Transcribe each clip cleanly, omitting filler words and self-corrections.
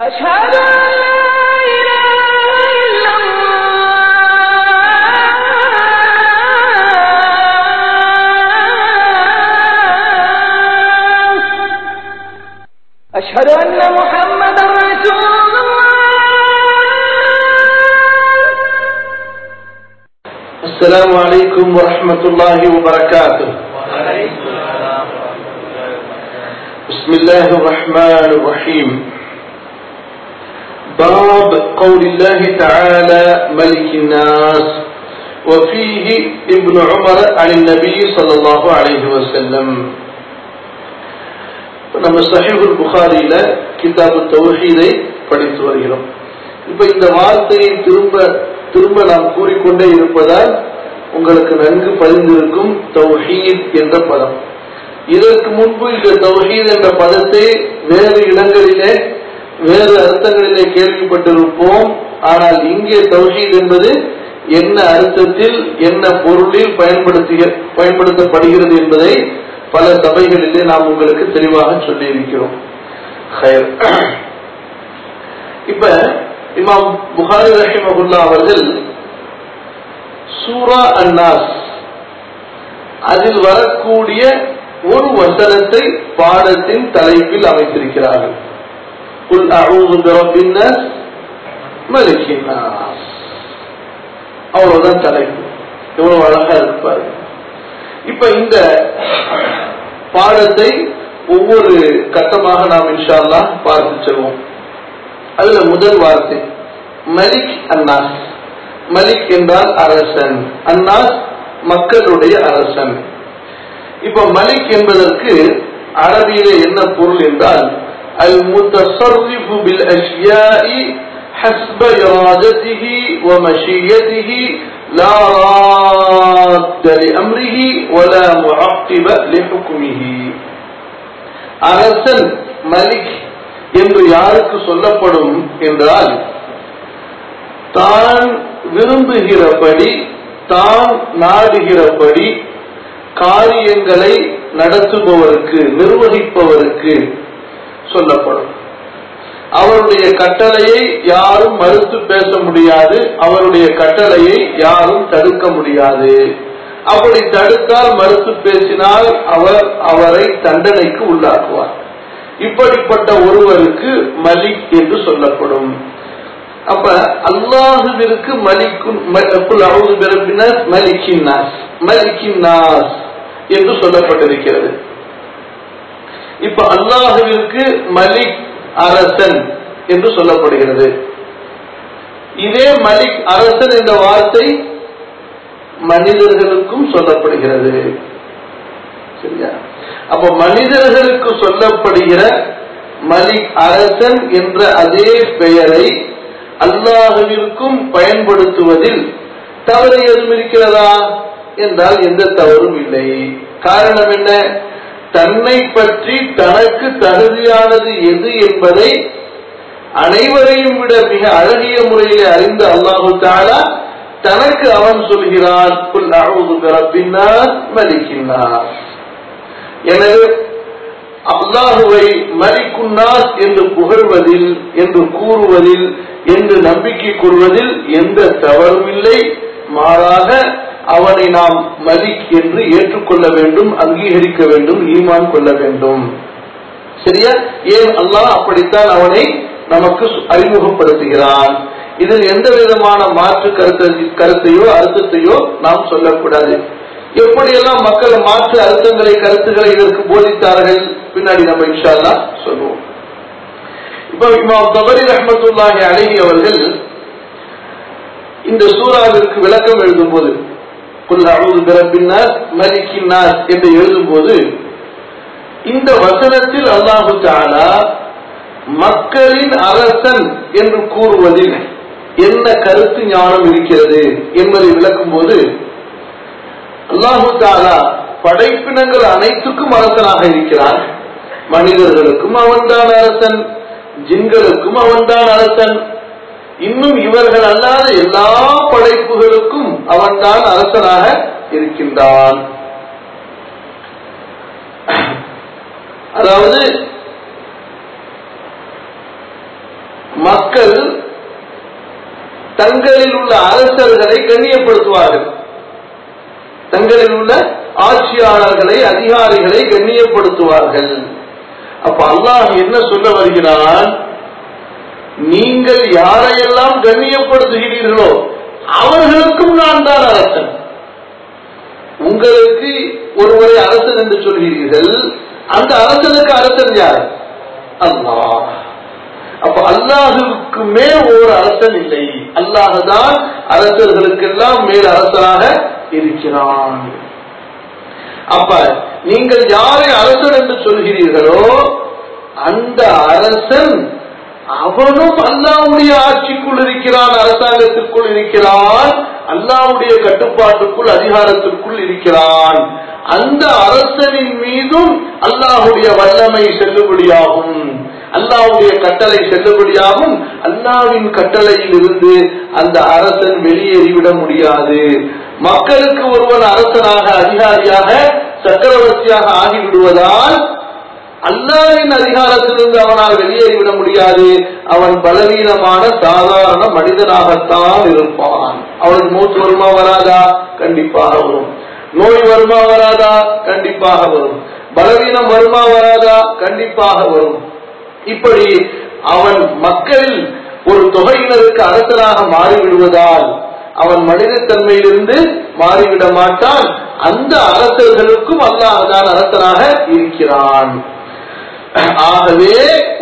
أشهد أن لا إله إلا الله أشهد أن محمدا رسول الله. السلام عليكم ورحمة الله وبركاته. بسم الله الرحمن الرحيم. باب قول الله تعالى ملك الناس وفيه ابن عمر عن النبي صلى الله عليه وسلم. நம்ம சஹீஹுல் புகாரியில கிதாபு தௌஹீதை படித்து வருகிறோம். இப்ப இந்த வார்த்தையை திரும்ப நாம் கூறிக்கொண்டே இருப்பதால் உங்களுக்கு நன்கு பதிந்திருக்கும் தௌஹீத் என்ற பதம். இதற்கு முன்பு இந்த தௌஹீத் என்ற பதத்தை வேறு இடங்களிலே வேறு அர்த்தங்களிலே கேள்விப்பட்டிருப்போம். ஆனால் இங்கே தௌஹீத் என்பது என்ன அர்த்தத்தில் என்ன பொருளில் பயன்படுத்தப்படுகிறது என்பதை பல சபைகளிலே நாம் உங்களுக்கு தெளிவாக சொல்லி இருக்கிறோம். இப்ப இமாம் புகாரி ரஹிமஹுல்லாஹ் அவர்கள் சூரா அன்-நாஸ் அதில் வரக்கூடிய ஒரு வசனத்தை பாடத்தின் தலைப்பில் அமைத்திருக்கிறார்கள். குல் அஊது பிரப்பின் நாஸ் மலிக்கின் நாஸ். அவ்வளவுதான் தலைப்பு. எவ்வளவு அழகா இருப்பாரு. இப்ப இந்த பாடத்தை ஒவ்வொரு கட்டமாக நாம் இன்ஷா அல்லாஹ் பார்த்து செல்வோம். அதுல முதல் வார்த்தை மலிக் அன்னாஸ். மலிக் என்றால் அரசன், அன்னாஸ் மக்களுடைய அரசன். இப்ப மலிக் என்பதற்கு அரபியிலே என்ன பொருள் என்றால் அல் முத்தஸர்ரிஃபு பில் அஷ்யாஇ ஹஸ்ப இராதத்திஹி வ மஷியத்திஹி லா ராத்த லிஅம்ரிஹி வலா முஅக்கிப லிஹுக்மிஹி. அரசன் மலிக் என்று யாருக்கு சொல்லப்படும் என்றால் தான் விரும்புகிறபடி தான் நாடுகிறபடி காரியங்களை நடத்துபவருக்கு நிர்வகிப்பவருக்கு சொல்லப்படும். அவருடைய கட்டளையை யாரும் மறுத்து பேச முடியாது, அவருடைய கட்டளையை யாரும் தடுக்க முடியாது. அப்படி தடுத்தால் மறுத்து பேசினால் அவரை தண்டனைக்கு உள்ளாக்குவார். இப்படிப்பட்ட ஒருவருக்கு மலிக் என்று சொல்லப்படும். அப்ப அல்லாஹுவிற்கு மலிக்கின் நாஸ் என்று சொல்லப்பட்டிருக்கிறது. இப்ப அல்லாஹுவிற்கு மலிக் அரசன் என்று சொல்லப்படுகிறது. இதே மலிக் அரசன் என்ற வார்த்தை மனிதர்களுக்கும் சொல்லப்படுகிறது. சரியா? அப்ப மனிதர்களுக்கு சொல்லப்படுகிற மலிக் அரசன் என்ற அதே பெயரை அல்லாஹுவிற்கும் பயன்படுத்துவதில் தவறு எதுவும் இருக்கிறதா என்றால் எந்த தவறும் இல்லை. காரணம் என்ன? தன்னை பற்றி தனக்கு தகுதியானது எது என்பதை அனைவரையும் விட மிக அழகிய முறையில் அறிந்த அல்லாஹு தஆலா தனக்கு அவன் சொல்கிறான் குல் அஊது பிரப்பின் நாஸ் மலிக்கின் நாஸ். எனவே அல்லாஹுவை மலிக்குன் நாஸ் என்று புகழ்வதில், என்று கூறுவதில், என்று நம்பிக்கை கொள்வதில் எந்த தவறும் இல்லை. மாறாக அவனை நாம் மலிக் என்று ஏற்றுக்கொள்ள வேண்டும், அங்கீகரிக்க வேண்டும், ஈமான் கொள்ள வேண்டும். சரியா? ஏன் அல்லாஹ் அப்படித்தான் அவனை நமக்கு அறிமுகப்படுத்துகிறான். இதில் எந்த விதமான மாற்று கருத்தையோ அர்த்தத்தையோ நாம் சொல்லக்கூடாது. எப்படியெல்லாம் மக்கள் மாற்று அர்த்தங்களை கருத்துக்களை இதற்கு போதித்தார்கள் பின்னாடி நம்ம இன்ஷா அல்லாஹ் சொல்லுவோம். இப்ப இமாம் தபரி ரஹ்மத்துல்லாஹி அலைஹி அவர்கள் இந்த சூராவிற்கு விளக்கம் எழுதும்போது குல் அஊது பிரப்பின் நாஸ் மலிக்கின் நாஸ் என்று எழுதும்போது இந்த வசனத்தில் அல்லாஹு தஆலா மக்களின் அரசன் என்று கூறுவதில் என்ன கருத்து ஞானம் இருக்கிறது என்பதை விளக்கும் போது அல்லாஹு தஆலா படைப்பினங்கள் அனைத்துக்கும் அரசனாக இருக்கிறான். மனிதர்களுக்கும் அவன்தான் அரசன், ஜின்களுக்கும் அவன்தான் அரசன், இன்னும் இவர்கள் அல்லாத எல்லா படைப்புகளுக்கும் அவன்தான் அரசனாக இருக்கின்றான். அதாவது மக்கள் தங்களில் உள்ள அரசர்களை கண்ணியப்படுத்துவார்கள், தங்களில் உள்ள ஆட்சியாளர்களை அதிகாரிகளை கண்ணியப்படுத்துவார்கள். அப்ப அல்லாஹ் என்ன சொல்ல வருகிறான்? நீங்கள் யாரையெல்லாம் கண்ணியப்படுத்துகிறீர்களோ அவர்களுக்கும் நான் தான் அரசன். உங்களுக்கு ஒருவரை அரசன் என்று சொல்கிறீர்கள், அந்த அரசனுக்கு அரசன் யார்? அல்லாஹ். அப்ப அல்லாஹுக்கு மேல் ஒரு அரசன் இல்லை, அல்லாஹ் தான் அரசர்களுக்கெல்லாம் மேல் அரசனாக இருக்கிறான். அப்ப நீங்கள் யாரை அரசன் என்று சொல்கிறீர்களோ அந்த அரசன் அவனும் அல்லாஹ்வுடைய ஆட்சிக்குள் இருக்கிறான், அரசாங்கத்திற்குள் இருக்கிறான், அல்லாஹ்வுடைய கட்டுப்பாட்டுக்குள் அதிகாரத்திற்குள் இருக்கிறான். அந்த அரசனின் மீதும் அல்லாஹ்வுடைய வல்லமை செல்லுபடியாகும், அல்லாஹ்வுடைய கட்டளை செல்லுபடியாகும். அல்லாஹ்வின் கட்டளையில் இருந்து அந்த அரசன் வெளியேறிவிட முடியாது. மக்களுக்கு ஒருவன் அரசனாக அதிகாரியாக சக்கரவர்த்தியாக ஆகிவிடுவதால் அல்லாஹ்வின் அதிகாரத்திலிருந்து அவனால் வெளியேறிவிட முடியாது. அவன் பலவீனமான சாதாரண மனிதனாகத்தான் இருப்பான். அவனுக்கு மூச்சு வருமா வராதா? கண்டிப்பாக வரும். நோய் வருமா வராதா? கண்டிப்பாக வரும். பலவீனம் வருமா வராதா? கண்டிப்பாக வரும். இப்படி அவன் மக்களில் ஒரு தொகையினருக்கு அரசனாக மாறிவிடுவதால் அவன் மனிதத்தன்மையிலிருந்து மாறிவிட மாட்டான். அந்த அரசர்களுக்கும் அல்லாஹ் தான் அரசனாக இருக்கிறான். ஆகவே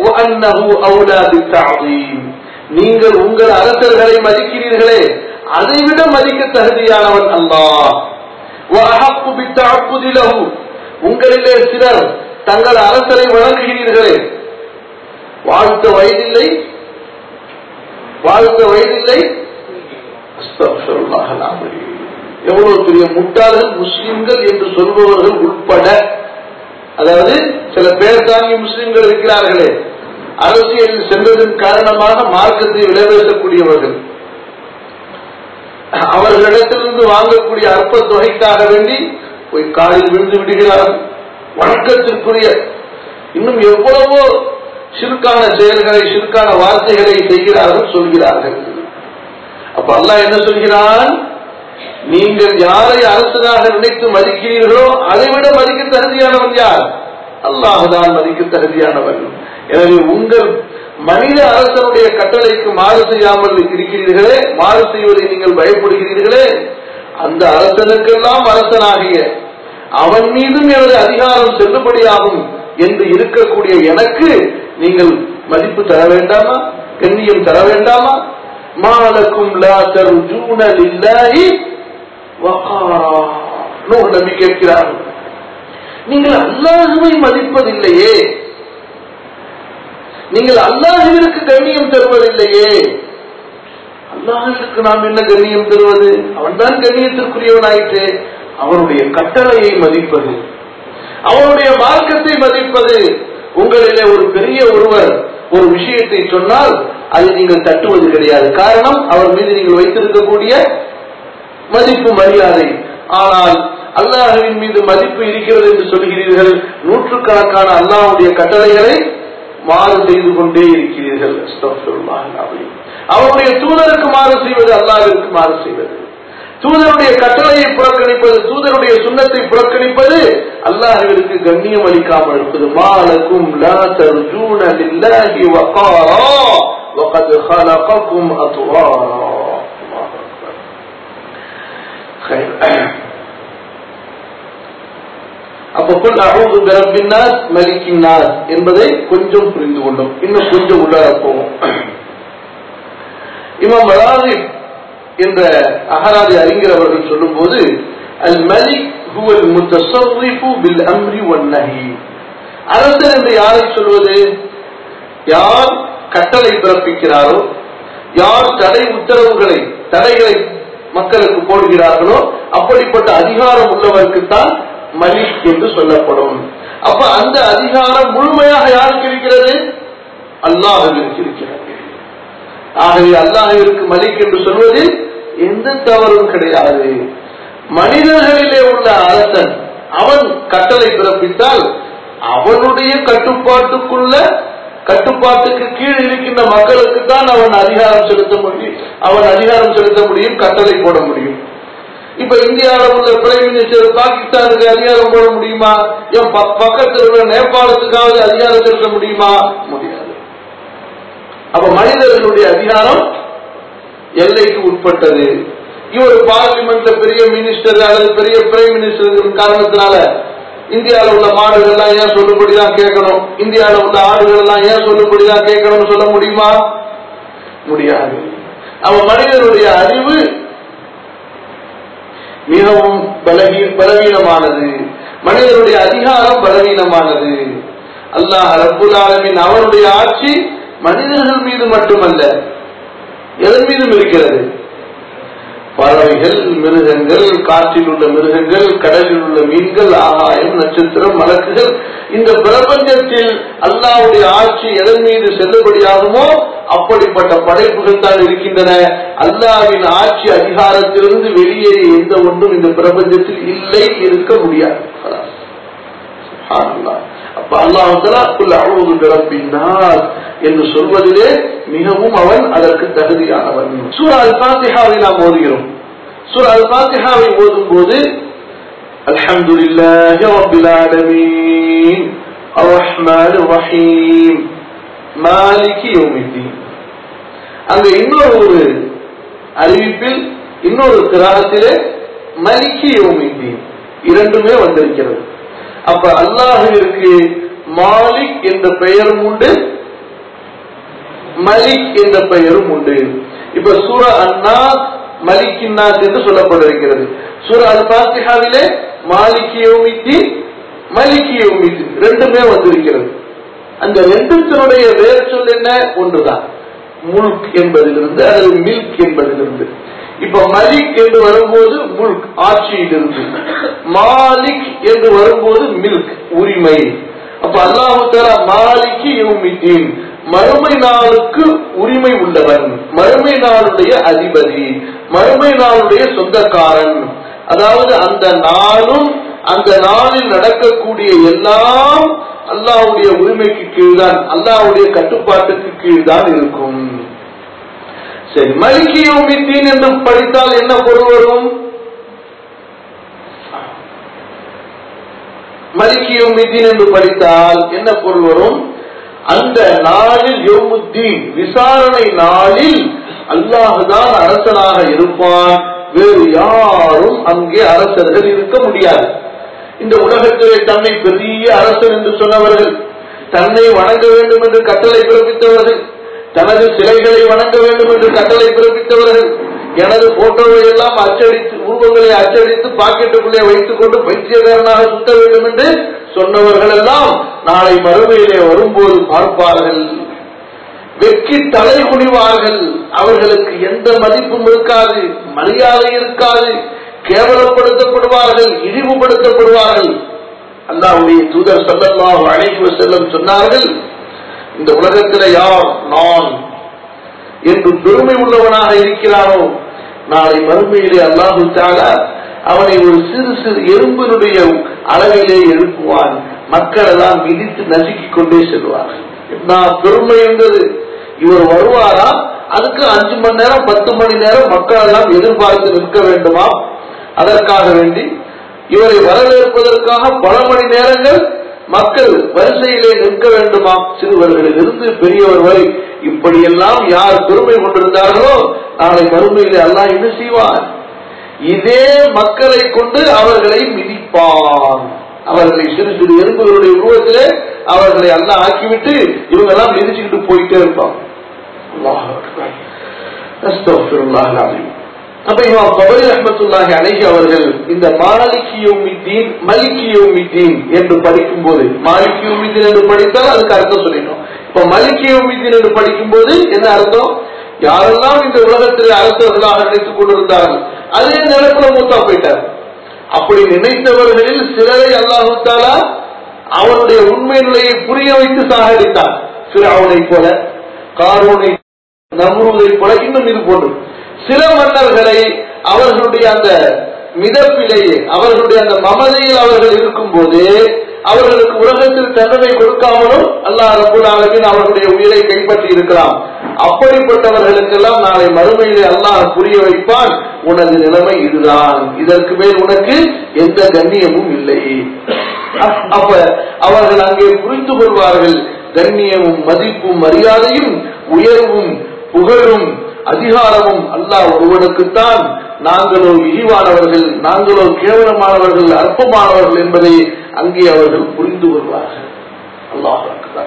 நீங்கள் உங்கள் அரசர்களை மதிக்கிறீர்களே, அதைவிட மதிக்க தகுதியானவன் அல்லாஹ். உங்களிலே சிலர் தங்கள் அரசரை வணங்குகிறீர்களே, வாழ்த்த வயதில்லை எவ்வளவு பெரிய முட்டாள்கள் முஸ்லிம்கள் என்று சொல்பவர்கள் உட்பட, அதாவது சில பேர் தாங்கி முஸ்லிம்கள் இருக்கிறார்களே, அரசியலில் சென்றதன் காரணமாக மார்க்கத்தை விளைவேற்றக்கூடியவர்கள், அவர்களிடத்திலிருந்து வாங்கக்கூடிய அற்ப தொகைக்காக வேண்டி போய் காலில் விழுந்து விடுகிறார்கள். வணக்கத்திற்குரிய இன்னும் எவ்வளவோ சிறுக்கான செயல்களை, சிறுக்கான வார்த்தைகளை செய்கிறார்கள், சொல்கிறார்கள். அப்ப அல்லாஹ் என்ன சொல்கிறான்? நீங்கள் யாரை அரசனாக நினைத்து மதிக்கிறீர்களோ அதைவிட மதிக்க தகுதியானவன் யார்? அல்லாஹ் தான் மதிக்க தகுதியானவன். எனவே உங்கள் மனித அரசனுடைய கட்டளைக்கு மாறு செய்யாமல் இருக்கிறீர்களே, மாறு செய்வதை நீங்கள் பயப்படுகிறீர்களே, அந்த அரசனுக்கெல்லாம் அரசனாகிய அவன் மீதும் எனது அதிகாரம் செல்லுபடியாகும் என்று இருக்கக்கூடிய எனக்கு நீங்கள் மதிப்பு தர வேண்டாமா? கண்ணியம் தர வேண்டாமா? மாலக்கும் லா தர்ஜூன லில்லாஹி வகாரா. நூஹ் நபி கேட்கிறார்கள், நீங்கள் அல்லாஹ்வை மதிப்பதில்லையே, நீங்கள் அல்லாஹ்விற்கு கண்ணியம் தருவதில்லையே. அல்லாஹ்விற்கு நாம் என்ன கண்ணியம் தருவது? அவன் தான் கண்ணியத்திற்குரியவனாயிற்று. அவனுடைய கட்டளையை மதிப்பது, அவனுடைய மார்க்கத்தை மதிப்பது. உங்களிலே ஒரு பெரிய ஒருவர் ஒரு விஷயத்தை சொன்னால் அதை நீங்கள் தட்டுவது கிடையாது. காரணம், அவர் மீது நீங்கள் வைத்திருக்கக்கூடிய மதிப்பு, மரியாதை. ஆனால் அல்லாஹ்வின் மீது மதிப்பு இருக்கிறது என்று சொல்கிறீர்கள், நூற்றுக்கணக்கான அல்லாஹ்வுடைய கட்டளைகளை மாறு செய்து கொண்டே இருக்கிறீர்கள். அவருடைய தூதருக்கு மாறு செய்வது, அல்லாஹ்விற்கு மாறு செய்வது, தூதருடைய கட்டளையை புறக்கணிப்பது, தூதருடைய சுன்னத்தை புறக்கணிப்பது அல்லாஹ்விற்கு கண்ணியம் அளிக்காமல் இருப்பது. மாலக்கும் லா தர்ஜூன லில்லாஹி வகாரா வகத் خلقكم அத்வாரா. அப்ப குல் அஊது பிரப்பின் நாஸ் மலிக்கின் நாஸ் என்பதை கொஞ்சம் புரிந்து கொண்டோம். இன்னும் கொஞ்சம் உள்ளார போவோம். இமாம் மலாஹிப் என்ற அகராதி அறிஞர் அவர்கள் சொல்லும் போது, அல் மலிக் ஹுவல் முத்தஸர்ரிஃபு பில் அம்ரி வன் நஹி. அரசன் என்று யாரை சொல்வது? யார் கட்டளை பிறப்பிக்கிறாரோ, யார் தடை உத்தரவுகளை, தடைகளை மக்களுக்கு போடுகிறார்களோ அப்படிப்பட்ட அதிகாரம் உள்ளவருக்குத்தான் மலிக் என்று சொல்லப்படும். அப்ப அந்த அதிகாரம் முழுமையாக யாருக்கு இருக்கிறது? அல்லாஹ்விற்கு இருக்கிறது. ஆகவே அல்லாஹ்விற்கு மலிக் என்று சொல்வதில் எந்த தவறும் கிடையாது. மனிதர்களிலே உள்ள அரசன் அவன் கட்டளை பிறப்பித்தால் அவனுடைய கட்டுப்பாட்டுக்கு கீழ் இருக்கின்ற மக்களுக்கு தான் அவன் அதிகாரம் செலுத்த முடியும், கட்டளை போட முடியும். இப்ப இந்தியாவில் உள்ள பிரைம் மினிஸ்டர் பாகிஸ்தானுக்கு அதிகாரம் போட முடியுமா? என் பக்கத்தில் உள்ள நேபாளத்துக்காவது அதிகாரம் செலுத்த முடியுமா? முடியாது. அப்ப மனிதர்களுடைய அதிகாரம் எல்லைக்கு உட்பட்டது. இவர் பார்லிமெண்ட்ல பெரிய மினிஸ்டர் அல்லது பெரிய பிரைம் மினிஸ்டர் காரணத்தினால இந்தியாவில் உள்ள மாடுகள்லாம் ஏன் சொல்லுபடிதான் கேட்கணும், இந்தியாவில் உள்ள ஆடுகள் எல்லாம் ஏன் சொல்லுபடிதான் கேட்கணும்னு சொல்ல முடியுமா? முடியாது. அவன் மனிதனுடைய அறிவு மிகவும் பலவீனமானது, மனிதனுடைய அதிகாரம் பலவீனமானது. அல்லாஹ் ரப்புல் ஆலமீன் அவனுடைய ஆட்சி மனிதர்கள் மீது மட்டுமல்ல, எதன் மீதும் இருக்கிறது. பறவைகள், மிருகங்கள், காற்றில் உள்ள மிருகங்கள், கடலில் உள்ள மீன்கள், ஆகாயம், நட்சத்திரம், மலக்குகள், இந்த பிரபஞ்சத்தில் அல்லாஹ்வுடைய ஆட்சி எதன் மீது செல்லுபடியாகுமோ அப்படிப்பட்ட படைப்புகள் தான் இருக்கின்றன. அல்லாஹ்வின் ஆட்சி அதிகாரத்திலிருந்து வெளியேறி எந்த ஒன்றும் இந்த பிரபஞ்சத்தில் இல்லை, இருக்க முடியாது. அப்ப அல்லாஹ் தஆலா குல் அஊது பிரப்பின் நாஸ் என்று சொல்வதிலே மிகவும் அவன் அதற்கு தகுதியானவன். சூரா அல்-ஃபாத்திஹாவை நாம் ஓதுகிறோம். சூரா அல்-ஃபாத்திஹாவை ஓதும் போது அல்ஹம்துலில்லாஹி ரப்பில் ஆலமீன் அர்-ரஹ்மானிர் ரஹீம் மாலிகி யௌமித்தீன், அங்க இன்னொரு அறிவிப்பில் இன்னொரு கிராஅத்திலே மலிகி யௌமித்தீன் இரண்டுமே வந்திருக்கிறது. அப்ப அல்லாஹ்விற்கு மாலிக் என்ற பெயரும் உண்டு, மலிக் என்ற பெயரும் உண்டு. இப்ப சூரா அன்-நாஸ் மலிக்கின் நாஸ் என்று சொல்லப்பட்டிருக்கிறது. சூரா அல்-ஃபாத்திஹாவிலே மாலிகி யௌமித்தீன், மலிகி யௌமித்தீன் ரெண்டுமே வந்திருக்கிறது. அந்த ரெண்டுத்தினுடைய வேறு சொல் என்ன? ஒன்றுதான், முல்க் என்பதிலிருந்து அல்லது மில்க் என்பதிலிருந்து. இப்ப மலிக் என்று வரும்போது முல்க் ஆட்சியிலிருந்து, மாலிக் என்று வரும்போது மில்க் உரிமை. அப்ப அல்லாஹ் தஆலா மாலிகி யௌமித்தீன் மறுமை நாளுக்கு உரிமை உள்ளவன், மறுமை நாளுடைய அதிபதி, மறுமை நாளுடைய சொந்தக்காரன். அதாவது அந்த நாளும் அந்த நாளில் நடக்கக்கூடிய எல்லாம் அல்லாஹ்வுடைய உரிமைக்கு கீழ்தான், அல்லாஹ்வுடைய கட்டுப்பாட்டுக்கு கீழ்தான் இருக்கும். சரி, மலிகி யௌமித்தீன் என்று படித்தால் என்ன பொருள் வரும்? மலிகி யௌமித்தீன் என்று படித்தால் என்ன பொருள் வரும்? அந்த நாளில் யௌமுத்தீன் விசாரணை நாளில் அல்லாஹ்தான் அரசனாக இருப்பான், வேறு யாரும் அங்கே அரசர்கள் இருக்க முடியாது. இந்த உலகத்திலே தன்னை பெரிய அரசன் என்று சொன்னவர்கள், தன்னை வணங்க வேண்டும் என்று கட்டளை பிறப்பித்தவர்கள், தனது சிலைகளை வணங்க வேண்டும் என்று கட்டளை பிறப்பித்தவர்கள், எனது போட்டோவை எல்லாம் அச்சடித்து உருவங்களை அச்சடித்து பாக்கெட்டுக்குள்ளே வைத்துக் கொண்டு பைத்தியக்காரனாக சுத்த வேண்டும் என்று சொன்னவர்கள் எல்லாம் நாளை மறுமையிலே வரும்போது பார்ப்பார்கள், வெக்கி தலை குனிவார்கள். அவர்களுக்கு எந்த மதிப்பும் இருக்காது, மரியாதை இருக்காது, கேவலப்படுத்தப்படுவார்கள், இழிவுபடுத்தப்படுவார்கள். அல்லாஹ்வுடைய தூதர் ஸல்லல்லாஹு அலைஹி வஸல்லம் சொன்னார்கள், இந்த உலகத்தில் யார் நான் என்று பெருமை உள்ளவனாக இருக்கிறானோ நாளை மறுமையிலே அல்லாஹு தஆலா அவனை ஒரு சிறு சிறு எறும்பினுடைய அளவிலே எழுப்புவான். மக்கள் எல்லாம் மிதித்து நசுக்கிக் கொண்டே செல்வார்கள். நான் பெருமை என்பது இவர் வருவாரா, அதுக்கு 5 மணி நேரம் 10 மணி நேரம் மக்கள் எல்லாம் எதிர்பார்த்து நிற்க வேண்டுமா? அதற்காக வேண்டி இவரை வரவேற்பதற்காக பல மணி நேரங்கள் மக்கள் வரிசையிலே நிற்க வேண்டுமா? சிறுவர்களிலிருந்து பெரியவர் வரை இப்படியெல்லாம் யார் பெருமை கொண்டிருந்தார்களோ நாளை மறுமையிலே அல்லாஹ் என்ன செய்வார்? இதே மக்களை கொண்டு அவர்களை மிதிப்பான். அவர்களை சிறு சிறு எறும்புகளுடைய உருவத்திலே அவர்களை அல்லாஹ் ஆக்கிவிட்டு இவங்க எல்லாம் மிதிச்சுக்கிட்டு போயிட்டே இருப்பாங்க. அல்லாஹ் அக்பர், அஸ்தக்ஃபிருல்லாஹ் அலீம். அப்ப இமாம் தபரி ரஹ்மத்துல்லாஹி அலைஹி அவர்கள் இந்த மாலிகி யௌமித்தீன் மலிகி யௌமித்தீன் என்று படிக்கும் போது, மாலிகி யௌமித்தீன் என்று படித்தால் அதுக்கு அர்த்தம் சொல்லிட்டோம். இப்ப மலிகி யௌமித்தீன் என்று படிக்கும் போது என்ன அர்த்தம்? யாரெல்லாம் இந்த உலகத்தில் அரசர்களாக நினைத்துக் கொண்டிருந்தார்கள் அதே நிலத்துல மூத்தா போயிட்டார். அப்படி நினைத்தவர்களில் சிலரை அல்லாஹ் தஆலா அவருடைய உண்மை நிலையை புரிய வைத்து சாகடித்தார். ஃபிரௌனை போல, காரூனை, நம்ரூதை போல, இன்னும் இது போன்று சில மன்னர்களை அவர்களுடைய அந்த மிதப்பிலேயே, அவர்களுடைய அந்த மமதையில் அவர்கள் இருக்கும் போது அவர்களுக்கு உலகத்தில் தண்டனை கொடுக்காமலும் அல்லாஹ் ரப்பல் ஆலமீன் அவர்களுடைய உயிரை கைப்பற்றி இருக்கலாம். அப்படிப்பட்டவர்களுக்கெல்லாம் நாளை மறுமையிலே அல்லாஹ் புரிய வைப்பான், உனது நிலைமை இதுதான், இதற்கு மேல் உனக்கு எந்த கண்ணியமும் இல்லை. அப்ப அவர்கள் அங்கே புரிந்து கொள்வார்கள், கண்ணியமும் மதிப்பும் மரியாதையும் உயர்வும் புகழும் அதிகாரமும் அல்லாஹ் ஒருவனுக்குத்தான், நாங்களோ இழிவானவர்கள், நாங்களோ கேவலமானவர்கள், அற்பமானவர்கள் என்பதை அங்கே அவர்கள் புரிந்து கொள்வார்கள். அல்லாஹ்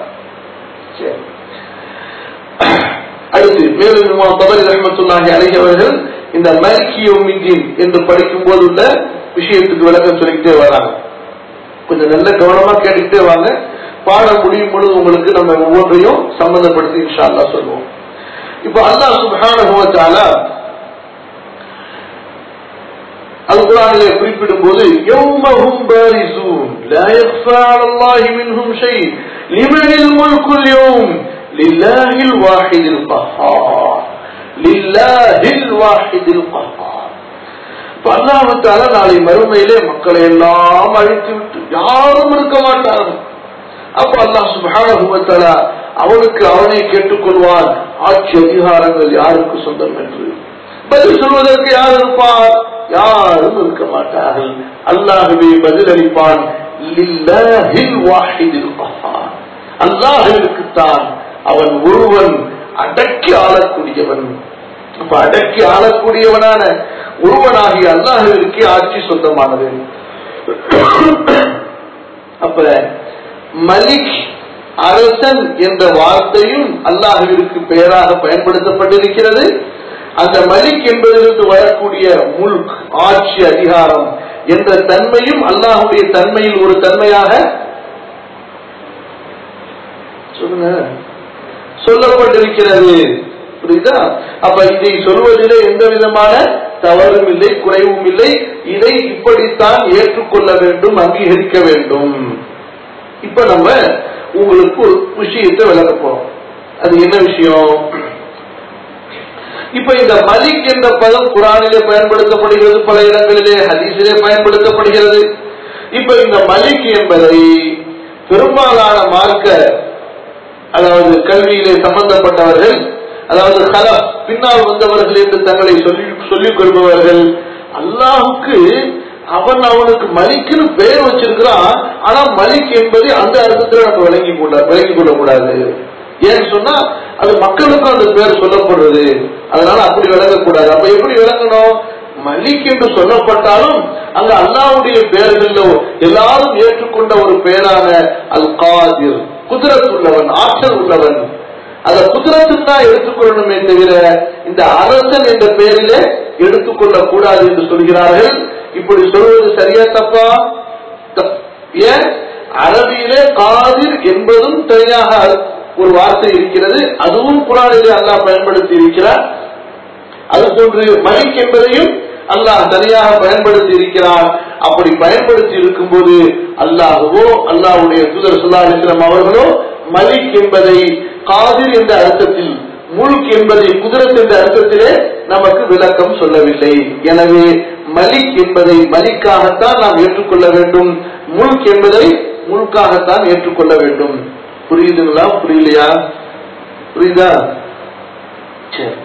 அடுத்து மேலும் தபரி ரஹ்மத்துல்லாஹி அலைஹி அவர்கள் இந்த மாலிகி யௌமிddin என்று படிக்கும் போது உள்ள விஷயத்துக்கு விளக்கம் சொல்லிக்கிட்டே வராங்க. கொஞ்சம் நல்ல கவனமா கேட்டுக்கிட்டே வாங்க. பாடம் முடியும் பொழுது உங்களுக்கு நம்ம ஒவ்வொன்றையும் சம்பந்தப்படுத்தி இன்ஷா அல்லாஹ் சொல்லுவோம். இப்ப அல்லாஹ் சுப்ஹானஹு வ தஆலா அல் குர்ஆனிலே குறிப்பிடும் போது யௌமஹும் பாரிஸூன் லா யக்ஃபா அலல்லாஹி மின்ஹும் ஷை லிமனில் முல்குல் யௌம் லில்லாஹில் வாஹிதில் கஹ்ஹார் லில்லாஹில் வாஹிதில் கஹ்ஹார். அல்லாஹ் தஆலா நாளை மறுமையிலே மக்களை எல்லாம் அழித்து விட்டு யாரும் இருக்க மாட்டார்கள். அப்ப அல்லாஹ் சுப்ஹானஹு வ தஆலா அவனுக்கு அவனை கேட்டுக்கொள்வான், ஆட்சி அதிகாரங்கள் யாருக்கு சொந்தம் என்று. பதில் சொல்வதற்கு யார் இருப்பார்? யாரும் இருக்க மாட்டார்கள். அல்லாஹ்வே பதில் அளிப்பான், லில்லாஹில் வாஹிதில் கஹ்ஹார். அல்லாஹ்விற்குத்தான், அவன் ஒருவன் அடக்கி ஆளக்கூடியவன். அப்ப அடக்கி ஆளக்கூடியவனான ஒருவனாகிய அல்லாஹ்விற்கே ஆட்சி சொந்தமானது. அப்ப மலிக் அரசன் என்ற வார்த்தையும் அல்லாஹ்விற்கு பெயராக பயன்படுத்தப்பட்டிருக்கிறது. அந்த மலிக் என்பதிலிருந்து வரக்கூடிய முல்க் ஆட்சி அதிகாரம் என்ற தன்மையும் அல்லாஹுடைய தன்மையில் ஒரு தன்மையாக சொல்லப்பட்டிருக்கிறது. புரியுதா? அப்ப இதை சொல்வதிலே எந்த விதமான தவறும் இல்லை, குறைவும் இல்லை. இதை இப்படித்தான் ஏற்றுக்கொள்ள வேண்டும், அங்கீகரிக்க வேண்டும். இப்ப நம்ம உங்களுக்கு ஒரு விஷயத்தை விளக்க போறோம். அது என்ன விஷயம்? இப்ப இந்த மலிக் என்ற பதம் குர்ஆனிலே பயன்படுத்தப்படுகிறது, பல இடங்களிலே ஹதீஸிலே பயன்படுத்தப்படுகிறது. இப்ப இந்த மலிக் என்பதை பெரும்பாலான மார்க்க, அதாவது கல்வியிலே சம்பந்தப்பட்டவர்கள், அதாவது கலப் பின்னால் வந்தவர்கள் என்று தங்களை சொல்லிக் கொள்பவர்கள், அல்லாஹுக்கு அவனுக்கு மலிக்குன்னு பெயர் வச்சிருக்கிறான், ஆனா மலிக் என்பதை அந்த அர்த்தத்தில் நம்ம விளங்கிக் கொள்ளக்கூடாது. ஏன்னு சொன்னா அது மக்களுக்கும் அந்த பேர் சொல்லப்படுறது, அதனால அப்படி விளங்கக்கூடாது. அப்ப எப்படி விளங்கணும்? மலிக் என்று சொல்லப்பட்டாலும் அங்க அல்லாஹ்வுடைய பெயர்கள்ல எல்லாரும் ஏற்றுக்கொண்ட ஒரு பெயரான அல் காதிர், குதிரத் உள்ளவன், ஆற்றல் உள்ளவன், அத குதிரத்துக்கு தான் எடுத்துக்கொள்ளணுமே தவிர இந்த அரசன் என்ற பெயரிலே எடுத்துக்கொள்ள கூடாது என்று சொல்கிறார்கள். இப்படி சொல்வது சரியா தப்பா? ஏன்? அரபியிலே காதிர் என்பதும் தனியாக ஒரு வார்த்தை இருக்கிறது, அதுவும் குர்ஆனிலே அல்லாஹ் பயன்படுத்தி இருக்கிறார். அதுபோன்று மலிக் என்பதையும் அல்லாஹ் தனியாக பயன்படுத்தி இருக்கிறார். அப்படி பயன்படுத்தி இருக்கும் போது அல்லாஹ்வோ அல்லாஹ்வுடைய தூதர் ஸல்லல்லாஹு அலைஹி வஸல்லம் அவர்களோ மலிக் என்பதை காதிர் என்ற அர்த்தத்தில், முல்க் என்பதை குதிரத் என்ற அர்த்தத்திலே நமக்கு விளக்கம் சொல்லவில்லை. எனவே மலிக் என்பதை மலிக்காகத்தான் நாம் ஏற்றுக்கொள்ள வேண்டும், முல்க் என்பதை முல்காகத்தான் ஏற்றுக்கொள்ள வேண்டும். புரியுதுங்களா? புரியலையா? புரியுதா? சரி.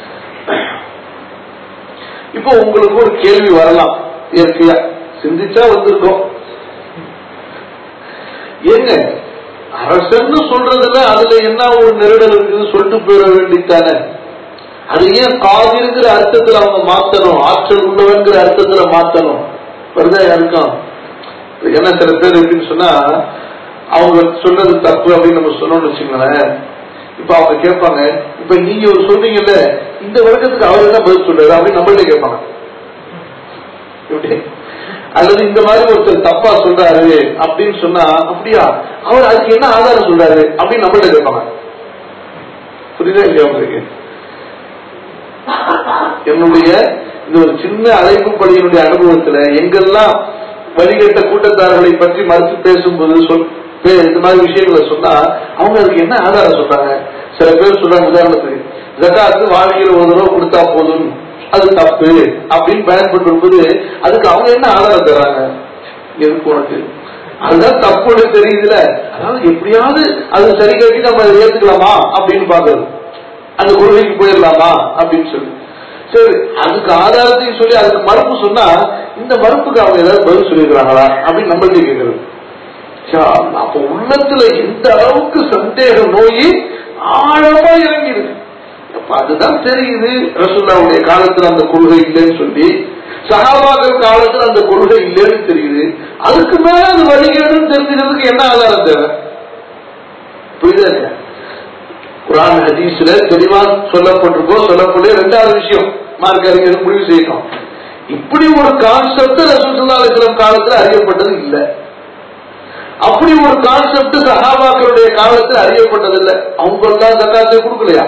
இப்போ உங்களுக்கு ஒரு கேள்வி வரலாம், இயற்கையா சிந்திச்சா வந்திருக்கோம். ஏங்க அரசன்னு சொல்றதுல அதுல என்ன ஒரு நெருடல் இருக்குது சொல்லிட்டு போயிட வேண்டித்தானே? அது ஏன் காதிருங்கிற அர்த்தத்துல அவங்க மாத்தணும், ஆற்றல் உள்ளவங்கிற அர்த்தத்துல மாத்தணும்? வருதா யாருக்கும்? ஏன்னா சில பேர் எப்படின்னு சொன்னா அவங்க சொன்னது தப்பு அப்படின்னு நம்ம சொன்னோம்னு வச்சுங்களேன். இப்ப அவங்க கேட்பாங்க, இப்ப நீங்க ஒரு சொல்றீங்கல்ல, இந்த வழக்கத்துக்கு அவர் என்ன பதில் சொல்றாரு அப்படின்னு நம்மள்ட்ட கேட்பாங்க. அல்லது இந்த மாதிரி ஒருத்தர் தப்பா சொல்றாரு அப்படின்னு சொன்னா, அப்படியா அவர் அதுக்கு என்ன ஆதாரம் சொல்றாரு அப்படின்னு நம்மள்ட்ட கேட்பாங்க. புரியுதா இல்லையா உங்களுக்கு? என்னுடைய இந்த ஒரு சின்ன அழைப்பு பணியினுடைய அனுபவத்துல எங்கெல்லாம் வழிகட்ட கூட்டத்தார்களை பற்றி மறுத்து பேசும்போது இந்த மாதிரி விஷயங்களை சொன்னா அவங்க அதுக்கு என்ன ஆதாரம் சொல்றாங்க? சில பேர் சொல்றாங்க, உதாரணத்துக்கு ஜகாத்து வாழ்க்கையில் ஒரு தடவை கொடுத்தா போதும், அது தப்பு அப்படின்னு பயன்படுத்தும் போது அதுக்கு அவங்க என்ன ஆதாரம் தர்றாங்க? எதுக்கு உனக்கு அதுதான் தப்புன்னு தெரியுதுல, அதாவது எப்படியாவது அது சரி கட்டி நம்ம அதை ஏத்துக்கலாமா அப்படின்னு பாக்குறது. அந்த கொள்கைக்கு போயிடலாமா அப்படின்னு சொல்லி. சரி, அதுக்கு ஆதாரத்தையும் சொல்லி அதுக்கு மறுப்பு சொன்னா இந்த மறுப்புக்கு அவங்க ஏதாவது பதில் சொல்லியிருக்கிறாங்களா அப்படின்னு நம்மள்கிட்ட கேட்கறது. அப்ப உள்ளத்துல எந்த அளவுக்கு சந்தேக நோய் ஆழமா இறங்கி இருக்கு. அப்ப அதுதான் தெரியுது ரசூலுல்லாஹ்வுடைய காலத்துல அந்த கொள்கை இல்லைன்னு சொல்லி, சஹாபாக்கள் காலத்துல அந்த கொள்கை இல்லைன்னு தெரியுது. அதுக்கு மேல அது வழிகேடுன்னு தெரிஞ்சுக்கிறதுக்கு என்ன ஆதாரம் தேவை? புரியுதா? குர்ஆன் ஹதீஸ்ல தெளிவா சொல்லப்பட்ட இரண்டாவது விஷயம் மார்க்க அறிஞர் முடிவு செய்யணும். இப்படி ஒரு கான்செப்ட் ரசூல் ஸல்லல்லாஹு அலைஹி வஸல்லம் காலத்துல அறியப்பட்டது இல்ல. அப்படி ஒரு கான்செப்ட் சஹாபாக்களுடைய காலத்தில் அறியப்பட்டது இல்லை. அவங்க எல்லாம் ஜகாத்தை கொடுக்கலையா?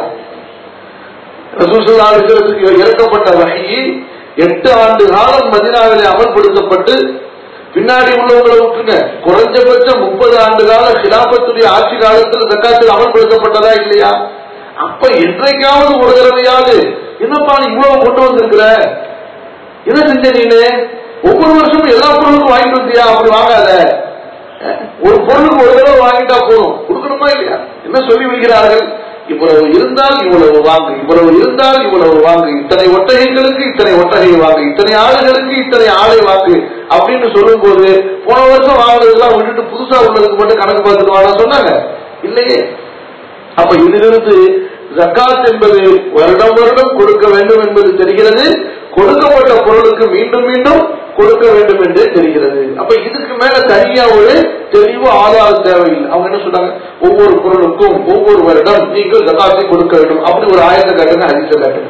ரசூல் ஸல்லல்லாஹு அலைஹி வஸல்லம் இறக்கப்பட்ட வஹி 8 ஆண்டு காலம் மதீனாவிலே அமல்படுத்தப்பட்டு, பின்னாடி உள்ளவங்களை விட்டுருங்க, குறைஞ்சபட்சம் 30 ஆண்டு கால கிலாபத்துடைய ஆட்சி காலத்தில் ஜகாத்தில் அமல்படுத்தப்பட்டதா இல்லையா? அப்ப என்றைக்காவது ஒரு தடவையாவது என்னப்பா நீ இவ்வளவு கொண்டு வந்திருக்கிற, என்ன செஞ்ச நீனு, ஒவ்வொரு வருஷமும் எல்லா பொருளுக்கும் வாங்கிட்டு வந்தியா? அப்படி வாங்காத, ஒரு பொருளுக்கு ஒரு தடவை வாங்கிட்டா போதும், கொடுக்கணுமா இல்லையா? என்ன சொல்லி வைக்கிறார்கள்? இவ்வளவு இருந்தால் இவ்வளவு வாங்கு, இவ்வளவு இருந்தால் இவ்வளவு வாங்கு, இத்தனை ஒட்டகைகளுக்கு இத்தனை ஒட்டகையை வாங்கு, இத்தனை ஆளுகளுக்கு இத்தனை ஆளை வாங்கு அப்படின்னு சொல்லும் போது போன வருஷம் வாங்குறதுலாம் விட்டுட்டு புதுசா உள்ளதுக்கு மட்டும் கணக்கு பார்த்துட்டு வாங்க சொன்னாங்க இல்லையே. அப்ப இதிலிருந்து ஜக்காத் என்பது வருடம் வருடம் கொடுக்க வேண்டும் என்பது தெரிகிறது. கொடுக்கப்பட்ட பொருளுக்கு மீண்டும் மீண்டும் கொடுக்க வேண்டும் என்று தெரிகிறது. அப்ப இதுக்கு மேல தனியா ஒரு தெளிவு ஆதாரம் தேவையில்லை. அவங்க என்ன சொன்னாங்க? ஒவ்வொரு பொருளுக்கும் ஒவ்வொரு வருடம் நீங்கள் ஜகாத்தை கொடுக்க வேண்டும். அப்படி ஒரு ஆயத்தை காட்டுங்க, ஹதீஸை காட்டுங்க.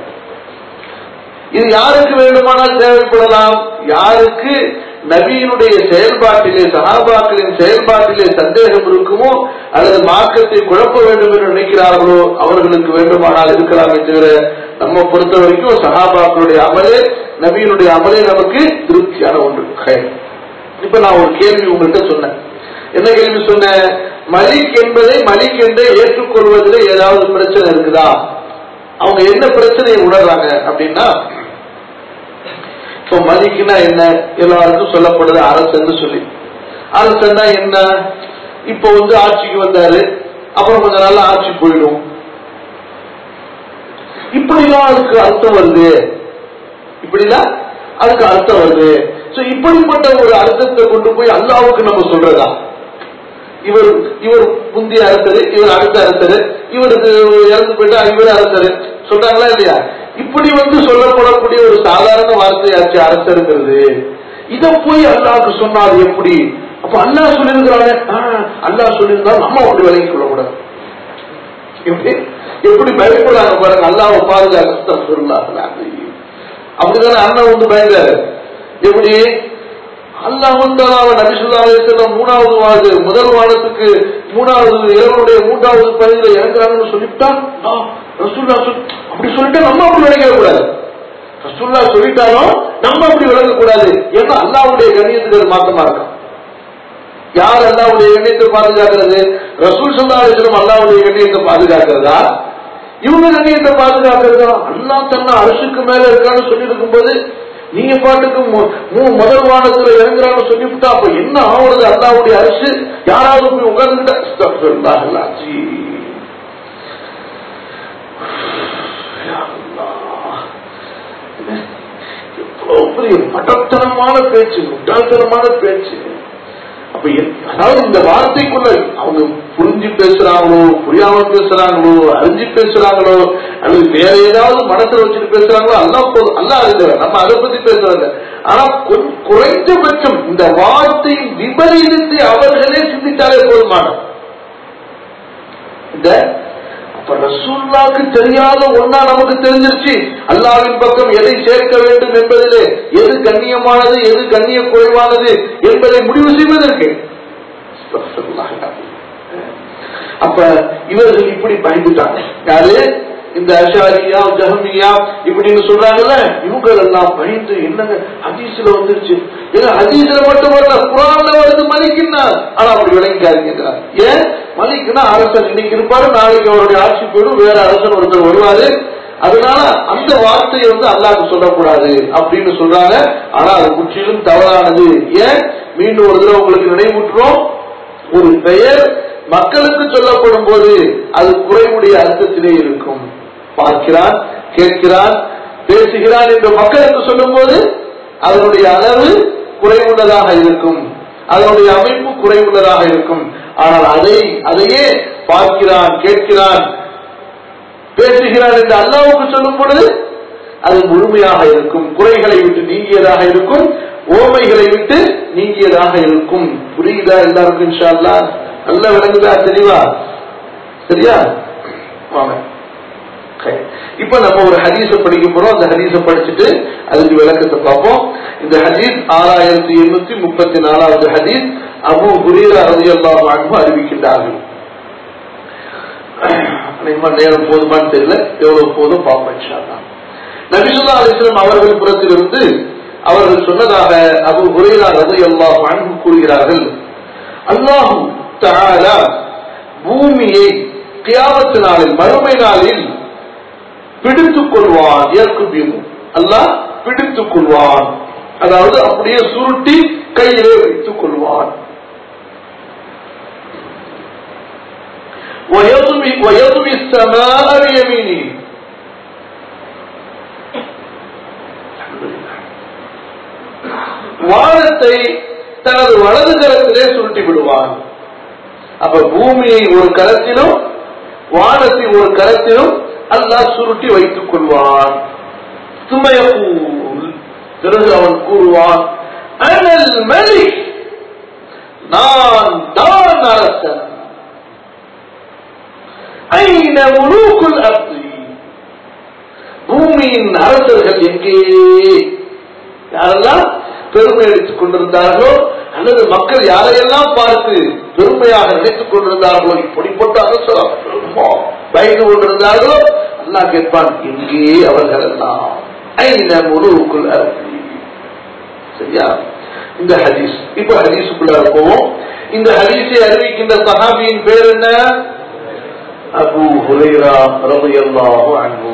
இது யாருக்கு வேண்டுமானால் தேவைப்படலாம். யாருக்கு நபியினுடைய செயல்பாட்டிலே, சஹாபாக்களின் செயல்பாட்டிலே சந்தேகம் இருக்குமோ, அல்லது மார்க்கத்தை குழப்ப வேண்டும் என்று நினைக்கிறார்களோ அவர்களுக்கு வேண்டுமானால் இருக்கலாமே தவிர, நம்ம பொறுத்த வரைக்கும் சஹாபாக்களுடைய அமலே, நபியினுடைய அமலே நமக்கு திருப்தியான ஒன்று. இப்ப நான் ஒரு கேள்வி உங்கள்கிட்ட சொன்னேன். என்ன கேள்வி சொன்னேன்? மலிக் என்பதை மலிக் என்றே ஏற்றுக்கொள்வதில் ஏதாவது பிரச்சனை இருக்குதா? அவங்க என்ன பிரச்சனையை உணர்றாங்க அப்படின்னா, இப்போ மலிக்னா என்ன எல்லாருக்கும் சொல்லப்படுது அரசன்னு சொல்லி. அரசன்னா என்ன? இப்போ ஆட்சிக்கு வந்தாரு, அப்புறம் கொஞ்ச நாள் ஆட்சி போயிடும், இப்படிலாம் அதுக்கு அர்த்தம் வருது, இப்படிலாம் அதுக்கு அர்த்தம் வருது. இப்படிப்பட்ட ஒரு அர்த்தத்தை கொண்டு போய் அல்லாஹ்வுக்கு நம்ம சொல்றதா? இவர் முந்தைய அரசரு, இவர் அடுத்த அரசரு, இவருக்கு இறந்து போயிட்டா இவர் அரசரு சொல்றாங்களா இல்லையா? இப்படி சொல்லப்படக்கூடிய ஒரு சாதாரண வார்த்தையாச்சு அரசருங்கிறது. இத போய் அல்லாஹ்வுக்கு சொன்னாது எப்படி? அப்ப அல்லாஹ் சொல்லியிருக்கிறாங்க, அல்லாஹ் சொல்லியிருந்தா நம்ம அப்படி விலகி கொள்ளக்கூடாது. எப்படி பயப்படுறாங்க பாருங்க, அல்லாஹ்வை பாதுகாக்க. அப்படிதானே அண்ணன் பயந்தாரு. எப்படி அல்லாஹ் நபி ஸல்லல்லாஹு அலைஹி வஸல்லம் மூணாவது முதல் வானத்துக்கு மூணாவது இரவனுடைய 3வது பகுதியில் இறங்குறாங்கன்னு சொல்லிட்டா, ரசூலுல்லாஹ் அப்படி சொல்லிட்டா நம்ம அப்படி விளங்க கூடாது. ரசூலுல்லாஹ் சொல்லிட்டாலும் நம்ம அப்படி விளங்க கூடாது. ஏன்னா அல்லாஹ்வுடைய கண்ணியத்துக்கு அது மாற்றமா இருக்கும். யார் அல்லாஹ்வுடைய கண்ணியத்தை பாதுகாக்கிறது? ரசூல் ஸல்லல்லாஹு அலைஹி வஸல்லம் அல்லாஹ்வுடைய கண்ணியத்தை பாதுகாக்கிறதா? இவங்க கண்ணியத்தை பாதுகாக்கிறதா? அல்லாஹ் தன்னை அரசுக்கு மேல இருக்கான்னு சொல்லி இருக்கும் போது நீங்க பாட்டுக்கு முதல் வானத்துல இறங்குறான்னு சொல்லிவிட்டா அப்ப என்ன ஆகுறது? அல்லாஹ்வுடைய அரசு யாராவது போய் உட்கார்ந்துட்டா எவ்வளவு பெரிய மடத்தனமான பேச்சு, முட்டாள்தனமான பேச்சு. அப்ப அதாவது இந்த வார்த்தைக்குள்ள அவங்க புரிஞ்சு பேசுறாங்களோ, புரியாம பேசுறாங்களோ, அறிஞ்சு பேசுறாங்களோ, அல்லது வேற ஏதாவது மனசுல வச்சுட்டு பேசுறாங்களோ, அல்லாஹ் அறிந்தவர், நம்ம அதை பத்தி பேசுறாங்க. ஆனா குறைஞ்சபட்சம் இந்த வார்த்தையின் விபரீதத்தை அவர்களே சிந்தித்தாலே போதுமான. இந்த அப்ப ரசூலுல்லாஹ்வுக்கு தெரியாத ஒன்னா நமக்கு தெரிஞ்சிருச்சு. அல்லாஹ்வின் பக்கம் எதை சேர்க்க வேண்டும் என்பதிலே எது கண்ணியமானது, எது கண்ணிய குறைவானது என்பதை முடிவு செய்வதற்கு. அப்ப இவர்கள் இப்படி பயந்துட்டாங்க. யாரு? இந்த அஷாரியா, ஜஹமியா இப்படின்னு சொல்றாங்கல்ல, இவங்க எல்லாம் பயந்து என்னங்க ஹதீஸ்ல வந்துருச்சு. ஏன்னா ஹதீஸ்ல மட்டும் வரல, குர்ஆன்ல வருது மலிக்னா. ஆனா அப்படி விளங்கிக்காதீங்க. ஏன்? மலிக்னா அரசன் இன்னைக்கு இருப்பாரு, நாளைக்கு அவருடைய ஆட்சி போயிடும், வேற அரசன் ஒருத்தர் வருவாரு. அதனால அந்த வார்த்தையை அல்லாஹ்க்கு சொல்லக்கூடாது அப்படின்னு சொல்றாங்க. ஆனா அது முற்றிலும் தவறானது. ஏன்? மீண்டும் ஒரு தடவை உங்களுக்கு நினைவூட்டுறோம், ஒரு பெயர் மக்களுக்கு சொல்லப்படும் போது அது குறைவுடைய அர்த்தத்திலே இருக்கும். பார்க்கிறான், கேட்கிறான், பேசுகிறான் என்று மக்களுக்கு சொல்லும் போது அதனுடைய அளவு குறைவுள்ளதாக இருக்கும், அதனுடைய அமைப்பு குறைவுள்ளதாக இருக்கும். ஆனால் அதையே பார்க்கிறான், கேட்கிறான், பேசுகிறான் என்று அல்லாஹ்வுக்கு சொல்லும் பொழுது அது முழுமையாக இருக்கும், குறைகளை விட்டு நீங்கியதாக இருக்கும், ஓமைகளை விட்டு நீங்கியதாக இருக்கும். புரியுதா எல்லாருக்கும்? இன்ஷா அல்லாஹ் நல்லா விளங்குதா? தெளிவா? சரியா? வாங்க. இப்ப நம்ம ஒரு ஹதீஸ படிக்க போறோம். அந்த ஹதீஸ படிச்சுட்டு அதுக்கு விளக்கத்தை பார்ப்போம். இந்த ஹதீஸ் 6834வது ஹதீஸ். அபூ ஹுரைரா ரலியல்லாஹு அன்ஹு அறிவிக்கின்றார்கள். நேரம் போதுமான்னு தெரியல, எவ்வளவு போதும் பார்ப்போம் இன்ஷா அல்லாஹ். நபி ஸல்லல்லாஹு அலைஹி வஸல்லம் அவர்கள் புறத்திலிருந்து அவர்கள் சொன்னதாக அபூ ஹுரைரா ரலியல்லாஹு அன்ஹு கூறுகிறார்கள், அல்லாஹ் தஆலா பூமியை கியாமத் நாளில், மறுமை நாளில் பிடித்துக் கொள்வான். அல்லாஹ் பிடித்துக் கொள்வான், அதாவது அப்படியே சுருட்டி கையிலே வைத்துக் கொள்வான். வானத்தை தனது வலது கரத்திலே சுருட்டி விடுவான். அப்ப பூமியை ஒரு கரத்திலும் வானத்தை ஒரு கரத்திலும் அல்லாஹ் சுருட்டி வைத்துக் கொள்வான். பிறகு அவன் கூறுவான், அனல் மலிக், நான் தான் அரசன். ஐன முலூக்குல் அர்தி, பூமியின் அரசர்கள் எங்கே? யாரெல்லாம் பெருமை எடுத்துக் கொண்டிருந்தார்களோ அல்லது மக்கள் யாரையெல்லாம் பார்த்து பெருமையாக நினைத்துக் கொண்டிருந்தார்களோ, இப்படிப்பட்ட அரசர் பயந்து கொண்டிருந்தார்களோ, அல்லாஹ் கேட்பான், எங்கே அவர்கள் எல்லாம்? ஐன முலூக்குல் அர்தி. சரியா? இந்த ஹதீஸ். இப்ப ஹதீஸுக்குள்ள போவோம். இந்த ஹதீஸை அறிவிக்கின்ற சஹாபியின் பேர் என்ன? அபூ ஹுரைரா ரலியல்லாஹு அன்ஹு.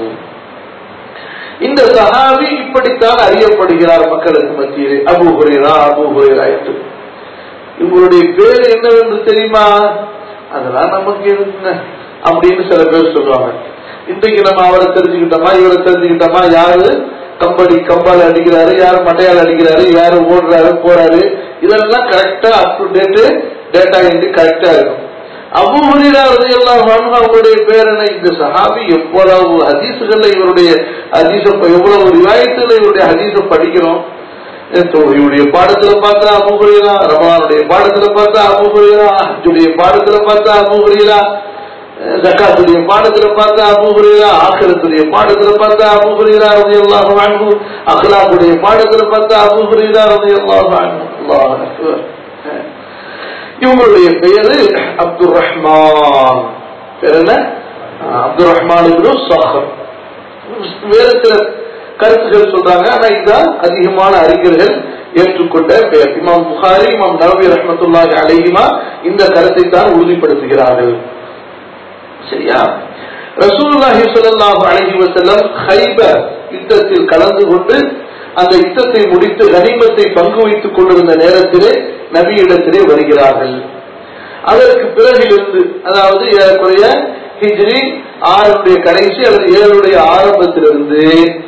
இந்த சஹாபி இப்படித்தான் அறியப்படுகிறார் மக்களுக்கு மத்தியிலே, அபூ ஹுரைரா அபூ ஹுரைரா என்று. இவருடைய பேர் என்னவென்று தெரியுமா? அதெல்லாம் நமக்கு எதுங்க அப்படின்னு சில பேர் சொல்லுவாங்க. இன்றைக்கு நம்ம அவரை தெரிஞ்சுக்கிட்டோமா, இவரை தெரிஞ்சுக்கிட்டோமா, யாரு கம்பால அடிக்கிறாரு, யாரு மட்டையால் அடிக்கிறாரு, யாரு ஓடுறாரு போறாரு, இதெல்லாம் கரெக்டா அப் டு டேட்டா என்று கரெக்டா இருக்கும். அபூ ஹுரைரா ரலியல்லாஹு அன்ஹு அவருடைய பேர் என்ன? இந்த சஹாபி எவ்வளவு ஹதீஸ்கள்ல இவருடைய ஹதீஸ, எவ்வளவு ரிவாயத்துல இவருடைய ஹதீஸ படிக்கிறோம். இவருடைய பாடத்துல பார்த்தா அபூ ஹுரைரா, ரமலானுடைய பாடத்துல பார்த்தா அபூ ஹுரைரா, ஹஜ்ஜுடைய பாடத்துல பார்த்தா அபூ ஹுரைரா, ஜகாத்துடைய பாடத்துல பார்த்தா அபூ ஹுரைரா, ஆখিরাத்துடைய பாடத்துல பார்த்தா அபூ ஹுரைரா ரலியல்லாஹு அன்ஹு, அக்லாக்குடைய பாடத்துல பார்த்தா அபூ ஹுரைரா ரலியல்லாஹு அன்ஹு. அல்லாஹ் அக்பர். இவங்களுடைய பெயரு அப்துர் ரஹ்மான். பேர் என்ன? அப்துர் ரஹ்மான் இப்னு ஸஹர். வேறு சில கருத்துக்கள் சொல்றாங்க, ஆனா இதுதான் அதிகமான அறிஞர்கள் ஏற்றுக்கொண்ட பெயர். இமாம் புகாரி, இமாம் நவவி ரஹ்மத்துல்லாஹி அலைஹிமா இந்த கருத்தை தான் உறுதிப்படுத்துகிறார்கள். சரியா? ரசூலுல்லாஹி ஸல்லல்லாஹு அலைஹி வஸல்லம் கைபர் யுத்தத்தில் கலந்து கொண்டு அந்த யுத்தத்தை முடித்து கனிமத்தை பங்கு வைத்துக் கொண்டிருந்த நேரத்திலே நபியிடத்திலே வருகிறார்கள். அதற்கு பிறகிலிருந்து, அதாவது ஏறக்குறைய ஹிஜ்ரி 6 கடைசி அல்லது 7 ஆரம்பத்திலிருந்து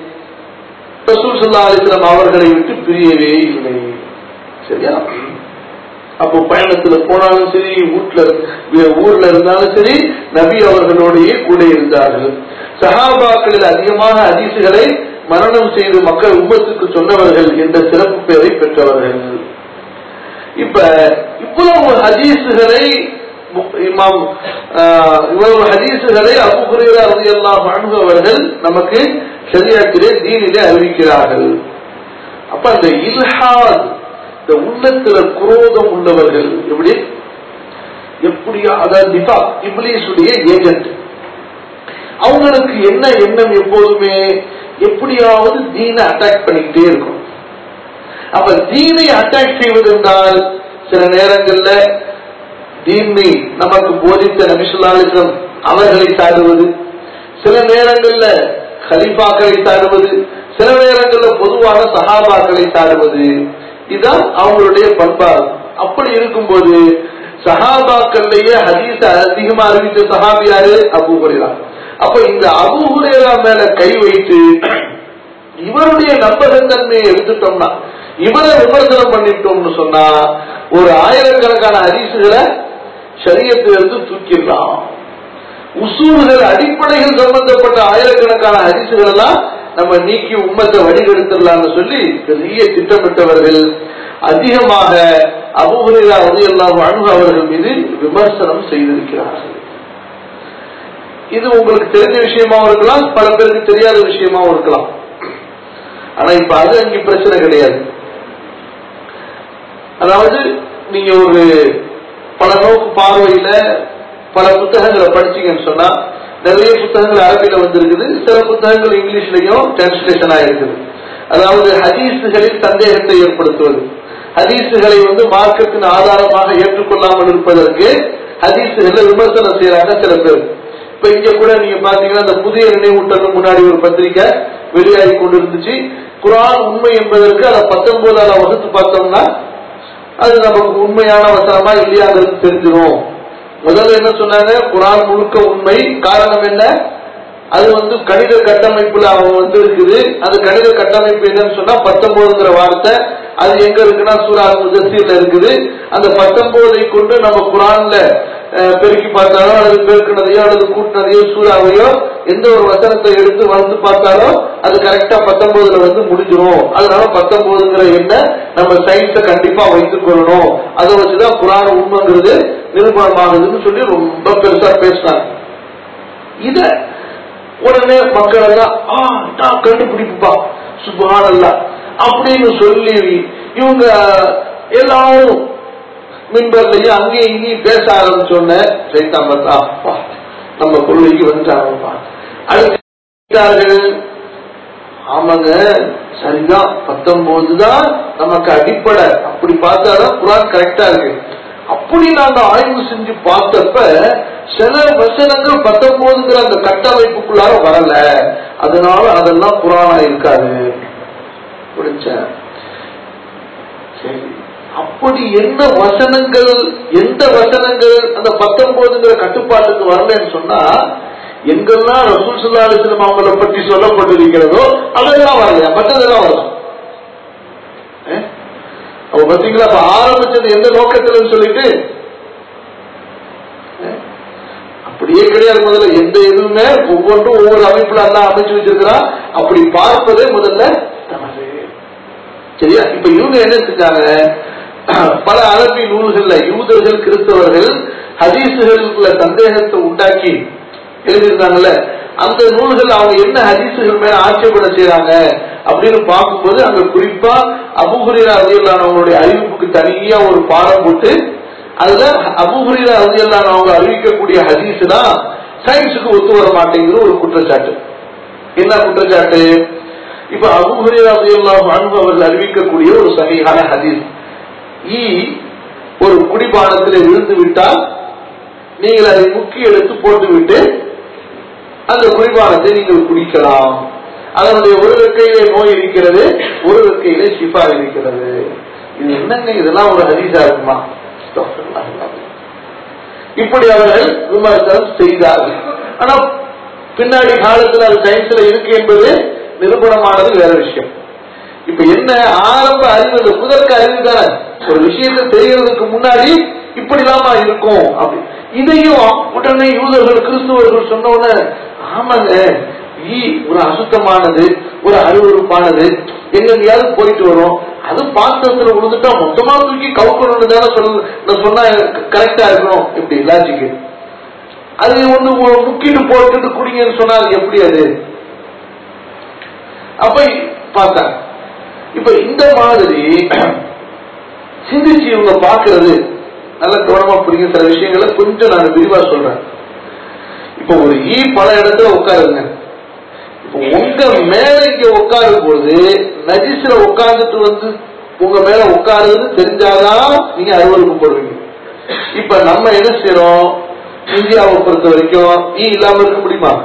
ரசூல் ஸல்லல்லாஹு அலைஹி வஸல்லம் அவர்களை விட்டு பிரியவே இல்லை. சரியா? அப்போ பயணத்துல போனாலும் சரி, ஊர்ல இருந்தாலும் சரி, நபி அவர்களோடைய கூட இருந்தார்கள். சஹாபாக்களில் அதிகமாக ஹதீசுகளை மரணம் செய்து மக்கள் உம்மத்துக்கு சொன்னவர்கள் என்ற சிறப்பு பெயரை பெற்றவர்கள். இப்ப இவ்வளவு ஹதீசுகளை அபூ ஹுரைரா ரலியல்லாஹு அன்ஹு அவர்கள் நமக்கு ஷரியத்திலே, தீனிலே அறிவிக்கிறார்கள். அப்ப அந்த இல்ஹாத், இந்த உள்ளத்துல குரோதம் உள்ளவர்கள் எப்படியா, அதாவது நிஃபாக், இப்லீஸுடைய ஏஜென்ட், அவங்களுக்கு என்ன எண்ணம்? எப்போதுமே எப்படியாவது தீனை அட்டாக் பண்ணிக்கிட்டே இருக்கும். அப்ப தீனை அட்டாக் செய்வது என்றால் சில நேரங்கள்ல தீனை நமக்கு போதித்த நபி ஸல்லல்லாஹு அலைஹி வஸல்லம் அவர்களை சாடுவது, சில நேரங்கள்ல கலீஃபாக்களை சாடுவது, சில நேரங்கள்ல பொதுவான சஹாபாக்களை சாடுவது. இதுதான் அவங்களுடைய பண்பாடு. அப்படி இருக்கும்போது சஹாபாக்களிலேயே ஹதீஸ் அதிகமா அறிவித்த சஹாபி யாரு? Abu Hurairah. அப்ப இந்த அபூ ஹுரைரா மேல கை வைத்து இவருடைய நம்பகத்தன்மையை எடுத்துட்டோம்னா, இவரை விமர்சனம் பண்ணிட்டோம்னு சொன்னா ஒரு ஆயிரக்கணக்கான ஹதீசுகளை ஷரியத்திலிருந்து தூக்கிடலாம். உசூல்கள், அடிப்படைகள் சம்பந்தப்பட்ட ஆயிரக்கணக்கான ஹதீசுகள் எல்லாம் நம்ம நீக்கி உம்மத்தை வழிகெடுத்துடலாம்னு சொல்லி பெரிய திட்டமிட்டவர்கள் அதிகமாக அபூ ஹுரைரா ரலியல்லாஹு அன்ஹு அவர்கள் மீது விமர்சனம் செய்திருக்கிறார்கள். இது உங்களுக்கு தெரிஞ்ச விஷயமாவும் இருக்கலாம், பல பேருக்கு தெரியாத விஷயமாவும் இருக்கலாம். ஆனா இப்ப அது அங்கே பிரச்சனை கிடையாது. அதாவது நீங்க ஒரு பல நோக்கு பார்வையில பல புத்தகங்களை படிச்சீங்கன்னு சொன்னா, நிறைய புத்தகங்கள் அரபியில வந்திருக்குது, சில புத்தகங்கள் இங்கிலீஷ்லயும் டிரான்ஸ்லேஷன் ஆயிருக்குது. அதாவது ஹதீசுகளில் சந்தேகத்தை ஏற்படுத்துவது, ஹதீசுகளை மார்க்கத்தின் ஆதாரமாக ஏற்றுக்கொள்ளாமல் இருப்பதற்கு ஹதீசுகளை விமர்சனம் செய்யறாங்க சில பேர். இப்ப இங்க கூட நீங்க பாத்தீங்கன்னா, இந்த புதிய நினைவூட்டல் முன்னாடி ஒரு பத்திரிகை வெளியாகி கொண்டு இருந்துச்சு. குர்ஆன் உண்மை என்பதற்கு அதை 19 வகுத்து பார்த்தோம்னா அது நமக்கு உண்மையான வசனமா இல்லையாங்கிறது தெரிஞ்சிடும். முதல்ல என்ன சொன்னாங்க, குர்ஆன் முழுக்க உண்மை. காரணம் என்ன, அது கணித கட்டமைப்புல அவன் இருக்குது. அது கணித கட்டமைப்பு என்னன்னு சொன்னா 19ங்கிற வார்த்தை அது எங்க இருக்குன்னா சூரா முஜஸ்ஸில இருக்குது. அந்த 19ஐ கொண்டு நம்ம குர்ஆன்ல பெருக்கி பார்த்தாலோ அல்லது பெருக்கினதையோ அல்லது கூட்டினதையோ சூறாவையோ எந்த ஒரு வசனத்தை எடுத்து வந்து பார்த்தாலோ அது கரெக்டா 19ல முடிஞ்சிடும். அதனால 19ங்கிற எண்ண நம்ம சயின்ஸை கண்டிப்பா வைத்துக் கொள்ளணும். அதை வச்சுதான் குர்ஆன் உண்மைங்கிறது நிரூபணமாகுதுன்னு சொல்லி ரொம்ப பெருசா பேசினாங்க. இத உடனே மக்கள் எல்லாம் கண்டுபிடிப்புப்பா சுப்ஹானல்லாஹ் அப்படின்னு சொல்லி இவங்க எல்லாரும் மின்பர்லையும் அங்கேயும் இங்கேயும் பேச ஆரம்பிச்சோன்னு சைத்தான் பார்த்தா நம்ம கொள்கைக்கு வந்துட்டாங்கப்பா. அடுத்தார்கள், ஆமாங்க சரிதான் 19 தான் நமக்கு அடிப்படை, அப்படி பார்த்தாதான் குர்ஆன் கரெக்டா இருக்கு. அப்படி நாங்க ஆய்வு செஞ்சு பார்த்தப்ப சில வசனங்கள் 19ங்கிற அந்த கட்டமைப்புக்குள்ளார வரல, அதனால அதெல்லாம் குர்ஆனா இருக்காது. சரி, அப்படி என்ன வசனங்கள், எந்த வசனங்கள் அந்த 19ங்கிற கட்டுப்பாட்டுக்கு வரலன்னு சொன்னா, எங்கெல்லாம் ரசூல் ஸல்லல்லாஹு அலைஹி வஸல்லம் அவங்களை பற்றி சொல்லப்பட்டிருக்கிறதோ அதெல்லாம் வரலையா, மற்றதெல்லாம் வரலாம். அப்ப பாத்தீங்களா, அப்ப ஆரம்பிச்சது எந்த நோக்கத்துல சொல்லிட்டு அப்படியே கிடையாது. முதல்ல எந்த எதுவுமே ஒவ்வொன்றும் ஒவ்வொரு அமைப்புல எல்லாம் அமைச்சு வச்சிருக்கிறான். அப்படி பார்ப்பதே முதல்ல தவறு. சரியா? இப்ப இவங்க என்ன செஞ்சாங்க, பல அரபி நூல்கள்ல யூதர்கள் கிறிஸ்தவர்கள் ஹதீசுகளுக்குள்ள சந்தேகத்தை உண்டாக்கி எழுதியிருந்தாங்கல்ல, அந்த நூல்கள் அவங்க என்ன ஹதீசுகள் மேல ஆட்சேபனை செய்யறாங்க அப்படின்னு பார்க்கும்போது அங்க குறிப்பா அபூ ஹுரைரா ரலியல்லாஹு அன்ஹு அவங்களுடைய அறிவிப்புக்கு தனியா ஒரு பாடம் போட்டு அதுல அபூ ஹுரைரா ரலியல்லாஹு அன்ஹு அவங்க அறிவிக்கக்கூடிய ஹதீஸ் தான் சயின்ஸுக்கு ஒத்து வர மாட்டேங்கிற ஒரு குற்றச்சாட்டு. என்ன குற்றச்சாட்டு? இப்ப அபூ ஹுரைரா ரலியல்லாஹு அன்ஹு அவர்கள் அறிவிக்கக்கூடிய ஒரு சஹீஹான ஹதீஸ், ஒரு குடிபானத்தில் விழுந்து விட்டால் நீங்கள் அதை முக்கி எடுத்து போட்டுவிட்டு அந்த குடிபானத்தை நீங்கள் குடிக்கலாம். அதனுடைய ஒரு ரெக்கையிலே நோய் இருக்கிறது, ஒரு ரெக்கையிலே ஷிஃபா இருக்கிறது. இது என்னங்க, இதெல்லாம் ஒரு ஹதீஸா இருக்குமா? இப்படி அவர்கள் விமர்சனம் செய்தார்கள். ஆனா பின்னாடி காலத்தில் அது சயின்ஸ்ல இருக்கு என்பது நிரூபணமானது வேற விஷயம். இப்ப என்ன, ஆரம்ப அறிவு முதற்க அறிவு தானே, ஒரு விஷயத்தை தெரியறதுக்கு முன்னாடி இப்படிலாமா இருக்கும் அப்படி. இதையும் உடனே யூதர்கள் கிறிஸ்துவர்கள் சொன்ன உடனே, ஆமாங்க ஒரு அசுத்தமானது, ஒரு அருவருப்பானது, எங்கேயாவது போயிட்டு வரும், அது பாத்திரத்துல விழுந்துட்டா மொத்தமா தூக்கி கவுக்கணும்னு தானே சொன்னா கரெக்டா இருக்கணும். இப்படி லாஜிக்கு அது முக்கிட்டு போட்டுட்டு குடிங்கன்னு சொன்னா அது எப்படி? அது அப்ப பார்த்தாங்க. இப்ப இந்த மாதிரி சிந்திச்சு இவங்க பாக்குறது நல்ல கவனமா புரியுங்க. சில விஷயங்களை கொஞ்சம் நான் விரிவா சொல்றேன். இப்ப ஒரு பல இடத்துல உட்காருங்க. இப்ப உங்க மேல இங்க உட்காரும் போது நஜிஸ்ல உட்கார்ந்துட்டு உங்க மேல உட்காருன்னு தெரிஞ்சாதான் நீங்க அருவருப்பு போடுவீங்க. இப்ப நம்ம என்ன செய்யறோம், இந்தியாவை பொறுத்த வரைக்கும் இல்லாம இருக்க முடியுமா?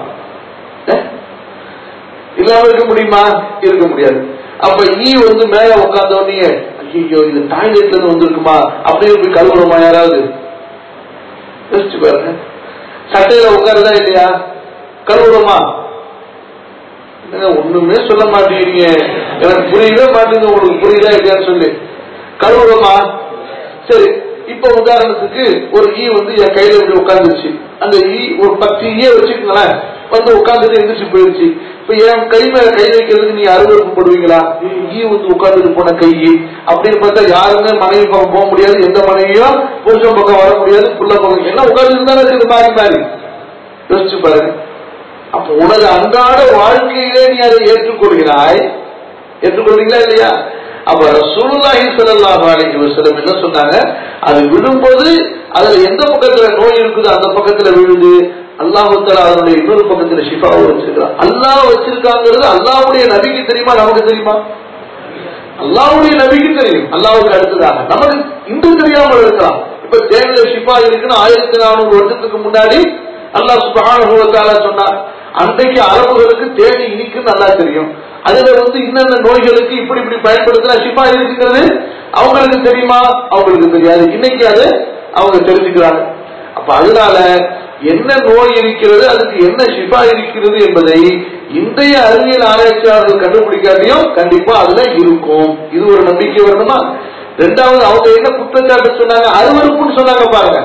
இல்லாம இருக்க முடியுமா? இருக்க முடியாது. அப்ப மேல உட்கார்ந்தோடனே ஐயோ இது டாய்லெட்ல இருந்து வந்திருக்குமா அப்படின்னு போய் கழுவுறோமா? யாராவது யோசிச்சு பாருங்க. சட்டையில உட்காருதா இல்லையா? கழுவுறோமா? ஒண்ணுமே சொல்ல மாட்டேங்கிறீங்க, எனக்கு புரியவே மாட்டேங்குது, உங்களுக்கு புரியுதா இல்லையான்னு சொல்லி. கழுவுறோமா? சரி, இப்ப உதாரணத்துக்கு ஒரு ஈ என் கையில இப்படி உட்காந்துருச்சு. அந்த ஈ ஒரு 10 ஈய வச்சுக்கோங்களேன், உட்காந்துட்டு எந்திரிச்சு போயிருச்சு. இப்ப என் கை மேல கை வைக்கிறதுக்கு நீங்க அருவருப்பு படுவீங்களா? ஈ உட்காந்துட்டு போன கை அப்படின்னு பார்த்தா யாருமே மனைவி பக்கம் போக முடியாது, எந்த மனைவியும் புருஷன் பக்கம் வர முடியாது, புள்ள பக்கம் என்ன உட்காந்துட்டு தானே இருக்குது மாறி மாறி. யோசிச்சு பாருங்க. அப்ப உனது அன்றாட வாழ்க்கையிலே நீ அதை ஏற்றுக்கொள்கிறாய், ஏற்றுக்கொள்றீங்களா இல்லையா? அப்ப ரசூலுல்லாஹி ஸல்லல்லாஹு அலைஹி வஸல்லம் என்ன சொன்னாங்க, அது விழும்போது அதுல எந்த பக்கத்துல நோய் இருக்குதோ அந்த பக்கத்துல விழுது, அல்லாஹ் தஆலா அதனுடைய இன்னொரு பக்கத்துல ஷிஃபாவை வச்சிருக்கான். அல்லாஹ் வச்சிருக்காங்கிறது அல்லாஹ்வுடைய நபிக்கு தெரியுமா, நமக்கு தெரியுமா? அல்லாஹ்வுடைய நபிக்கு தெரியும், அல்லாஹ்வுக்கு அடுத்ததாக. நமக்கு இன்று தெரியாமல் இருக்கலாம். இப்ப தேவையில ஷிஃபா இருக்குன்னு 1400 வருஷத்துக்கு முன்னாடி அல்லாஹ் சுப்ஹானஹு வ தஆலா சொன்னார். அன்றைக்கு அரபுகளுக்கு தேடி இனிக்கு நல்லா தெரியும். அதுல இன்னென்ன நோய்களுக்கு இப்படி இப்படி பயன்படுத்தினா ஷிஃபா இருக்கிறது அவங்களுக்கு தெரியுமா? அவங்களுக்கு தெரியாது. இன்னைக்கு அது அவங்க தெரிஞ்சுக்கிறாங்க. அப்ப அதனால என்ன நோய் இருக்கிறது, அதுக்கு என்ன ஷிஃபா இருக்கிறது என்பதை இன்றைய அறிவியல் ஆராய்ச்சியாளர்கள் கண்டுபிடிக்காட்டியும் கண்டிப்பா அதுல இருக்கும். இது ஒரு நம்பிக்கை வரணுமா? ரெண்டாவது, அவங்க என்ன குற்றச்சாட்டு சொன்னாங்க, அருவருப்புன்னு சொன்னாங்க பாருங்க.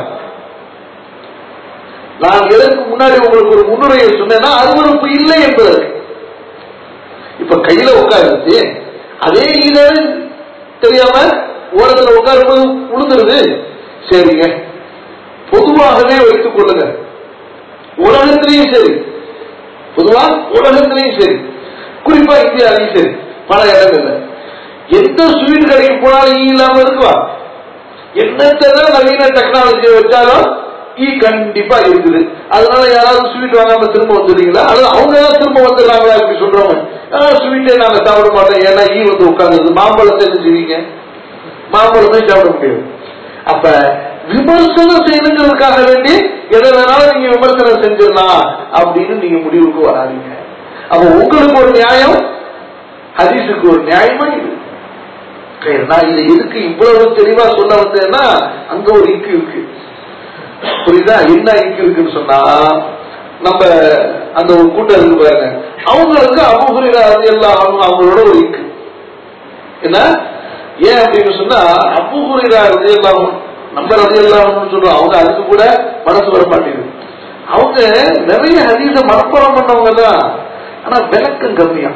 நான் எதற்கு முன்னாடி உங்களுக்கு ஒரு முன்னுரையை சொன்னேன்னா அருவருப்பு இல்லை என்பதற்கு. இப்ப கையில உட்காருச்சு, அதே இதை தெரியாம ஓரத்துல உட்காரும்போது உளுந்துருது. சரிங்க, பொதுவாகவே வைத்துக் கொள்ளுங்க, உலகத்திலையும் சரி, பொதுவா உலகத்திலையும் சரி, குறிப்பா இந்தியாவிலையும் சரி, பல இடங்கள்ல எந்த ஸ்வீட் கடைக்கு போனாலும் ஈ இல்லாம இருக்குவா? என்னத்தான் நவீன டெக்னாலஜியை வச்சாலும் ஈ கண்டிப்பா இருக்குது. அதனால யாராவது ஸ்வீட் வாங்காம திரும்ப வந்துடுறீங்களா? அல்லது அவங்க ஏதாவது திரும்ப வந்துடுறாங்களா? இப்படி சொல்றவங்க ஸ்வீட்டே நாங்க சாப்பிட மாட்டோம், ஏன்னா ஈ உட்கார்ந்து. மாம்பழத்தை என்ன செய்வீங்க? மாம்பழத்தை சாப்பிட முடியாது. அப்ப விமர்சனம் செய்யணுங்கிறதுக்காக வேண்டி எதை வேணாலும் நீங்க விமர்சனம் செஞ்சிடலாம் அப்படின்னு நீங்க முடிவுக்கு வராதீங்க. அப்ப உங்களுக்கு ஒரு நியாயம், ஹதீஸுக்கு ஒரு நியாயமா இது. நான் இதை எதுக்கு இவ்வளவு தெளிவா சொல்ல வந்தேன்னா, அங்க ஒரு இக்கு இருக்கு, புரியுதா? என்ன இக்கு இருக்குன்னு சொன்னா, நம்ம அந்த ஒரு கூட்டம் இருக்கு பாருங்க, அவங்களுக்கு அபூ ஹுரைரா ரலியல்லாஹு அன்ஹு அவங்களோட ஒரு இக்கு என்ன, ஏன் அப்படின்னு சொன்னா, அபூ ஹுரைரா ரலியல்லாஹு அன்ஹு நம்ம ரலியல்லாஹு அன்ஹு சொல்றோம், அவங்க அதுக்கு கூட மனசு வர மாட்டேங்குது. அவங்க நிறைய ஹதீஸ மனப்பாடம் பண்ணவங்க தான், ஆனா விளக்கம் கம்மியா.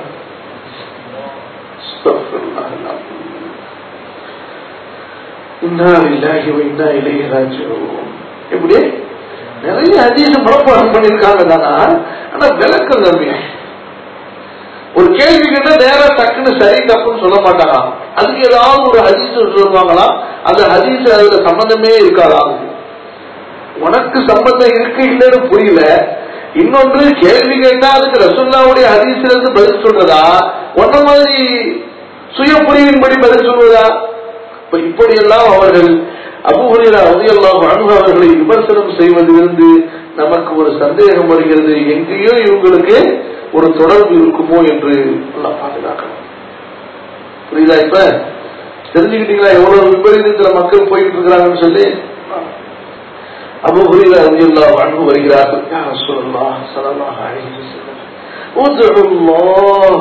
இன்னா லில்லாஹி வ இன்னா இலைஹி ராஜிஊன். எப்படி நிறைய ஹதீஸ மனப்பாடம் பண்ணிருக்காங்க தானா, ஆனா விளக்கம் கம்மியா. ஒரு கேள்வி கேட்டா நேரா டக்குன்னு சரி தப்புன்னு சொல்ல மாட்டாங்க, அதுக்கு ஏதாவது ஒரு ஹதீஸ் சொல்லுவாங்களா, அந்த ஹதீஸ் அதுல சம்பந்தமே இருக்காதா. உனக்கு சம்பந்தம் இருக்கு இல்லைன்னு புரியல. இன்னொன்று, கேள்வி கேட்டா அதுக்கு ரசூலுல்லாஹ்வுடைய ஹதீஸ்ல இருந்து பதில் சொல்றதா, ஒன்ன மாதிரி சுய புரிவின்படி பதில் சொல்வதா? இப்படியெல்லாம் அவர்கள் அபூ ஹுரைரா ரலியல்லாஹு அன்ஹு அவர்களை விமர்சனம் செய்வதிலிருந்து நமக்கு ஒரு சந்தேகம் வருகிறது, எங்கேயோ இவங்களுக்கு ஒரு தொடர்பு இருக்குமோ என்று எல்லாம் பாதுகாக்கணும். புரியுதா? இப்ப தெரிஞ்சுக்கிட்டீங்களா எவ்வளவு விபரீதத்துல மக்கள் போயிட்டு இருக்கிறாங்கன்னு சொல்லி. அபூ ஹுரைரா ரலியல்லாஹு அன்ஹு வருகிறார்கள், யா ரசூலல்லாஹ் ஸல்லல்லாஹு அலைஹி வஸல்லம், உதுல்லாஹ்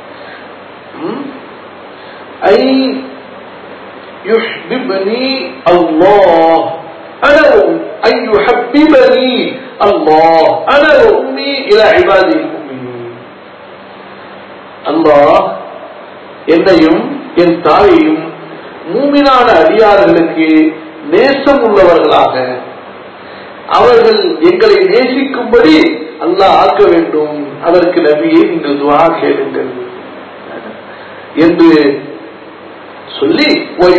ஐ يحببني الله أنا أن يحببني الله أنا وأمي إلى عباده المؤمنين. الله என்னையும் என் தாயையும் மூமினான அடியார்களுக்கு நேசம் உள்ளவர்களாக, அவர்கள் எங்களை நேசிக்கும்படி அல்லாஹ் ஆக்க வேண்டும், அதற்கு நபியை நீங்கள் துஆ கேளுங்கள் என்று சொல்லி,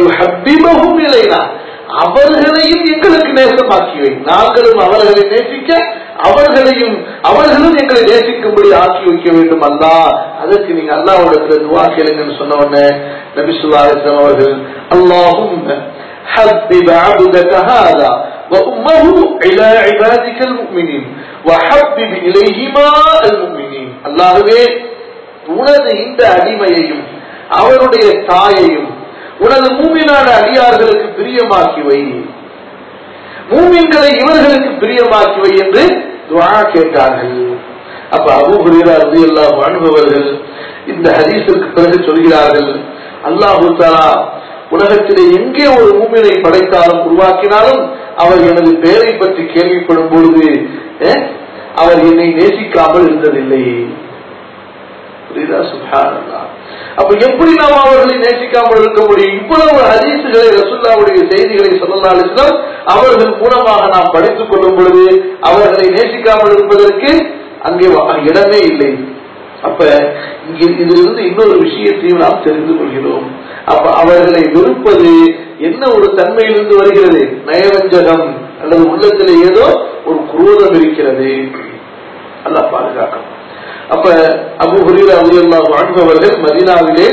அவர்களையும் எங்களுக்கு நேசமாக்கிவை, நாங்களும் அவர்களை நேசிக்க அவர்களும் எங்களை நேசிக்கும்படி ஆக்கி வைக்க வேண்டும் அல்லாஹ், அதற்கு நீங்க அல்லாஹ்விடத்துல துஆ கேளுங்கன்னு சொன்ன உடனே நபி ஸல்லல்லாஹு அலைஹி வஸல்லம் அவர்கள், அல்லாஹும்ம ஹப்பிப் அப்தக ஹாதா வ உம்மஹு இலா இபாதிகல் முஃமினீன் வ ஹப்பிப் இலைஹிமா அல் முஃமினீன். அல்லாஹ்வே, உனது இந்த அடிமையையும் அவருடைய தாயையும் உனது மூமினான அடியார்களுக்கு பிரியமாக்கி வை, மூமின்களை இவர்களுக்கு பிரியமாக்கி வை என்று துஆ கேட்டார்கள். அப்ப அபூ ஹுரைரா ரலியல்லாஹு அன்ஹு அவர்கள் இந்த ஹதீஸிற்கு பிறகு சொல்கிறார்கள், அல்லாஹ் தஆலா உலகத்திலே எங்கே ஒரு மூமினை படைத்தாலும் உருவாக்கினாலும் அவர் எனது பெயரை பற்றி கேள்விப்படும் பொழுது அவர் என்னை நேசிக்காமல் இருந்ததில்லை. புரியுதா? சுப்ஹானல்லாஹ். அப்ப எப்படி நாம் அவர்களை நேசிக்காமல் இருக்க முடியும்? இவ்வளவு ஹதீஸுகளை, ரசூலுல்லாஹ்வுடைய செய்திகளை ஸல்லல்லாஹு அலைஹி வஸல்லம் அவர்கள் மூலமாக நாம் படித்துக் கொள்ளும் பொழுது அவர்களை நேசிக்காமல் இருப்பதற்கு அங்கே இடமே இல்லை. அப்ப இதிலிருந்து இன்னொரு விஷயத்தையும் நாம் தெரிந்து கொள்கிறோம். அப்ப அவர்களை வெறுப்பது என்ன ஒரு தன்மையிலிருந்து வருகிறது? நயவஞ்சகம் அல்லது உள்ளத்திலே ஏதோ ஒரு குரோதம் இருக்கிறது. அல்லாஹ் பாதுகாக்கும். அப்ப அபூ ஹுரைரா ரலியல்லாஹு அன்ஹு அவர்கள் மதீனாவிலே,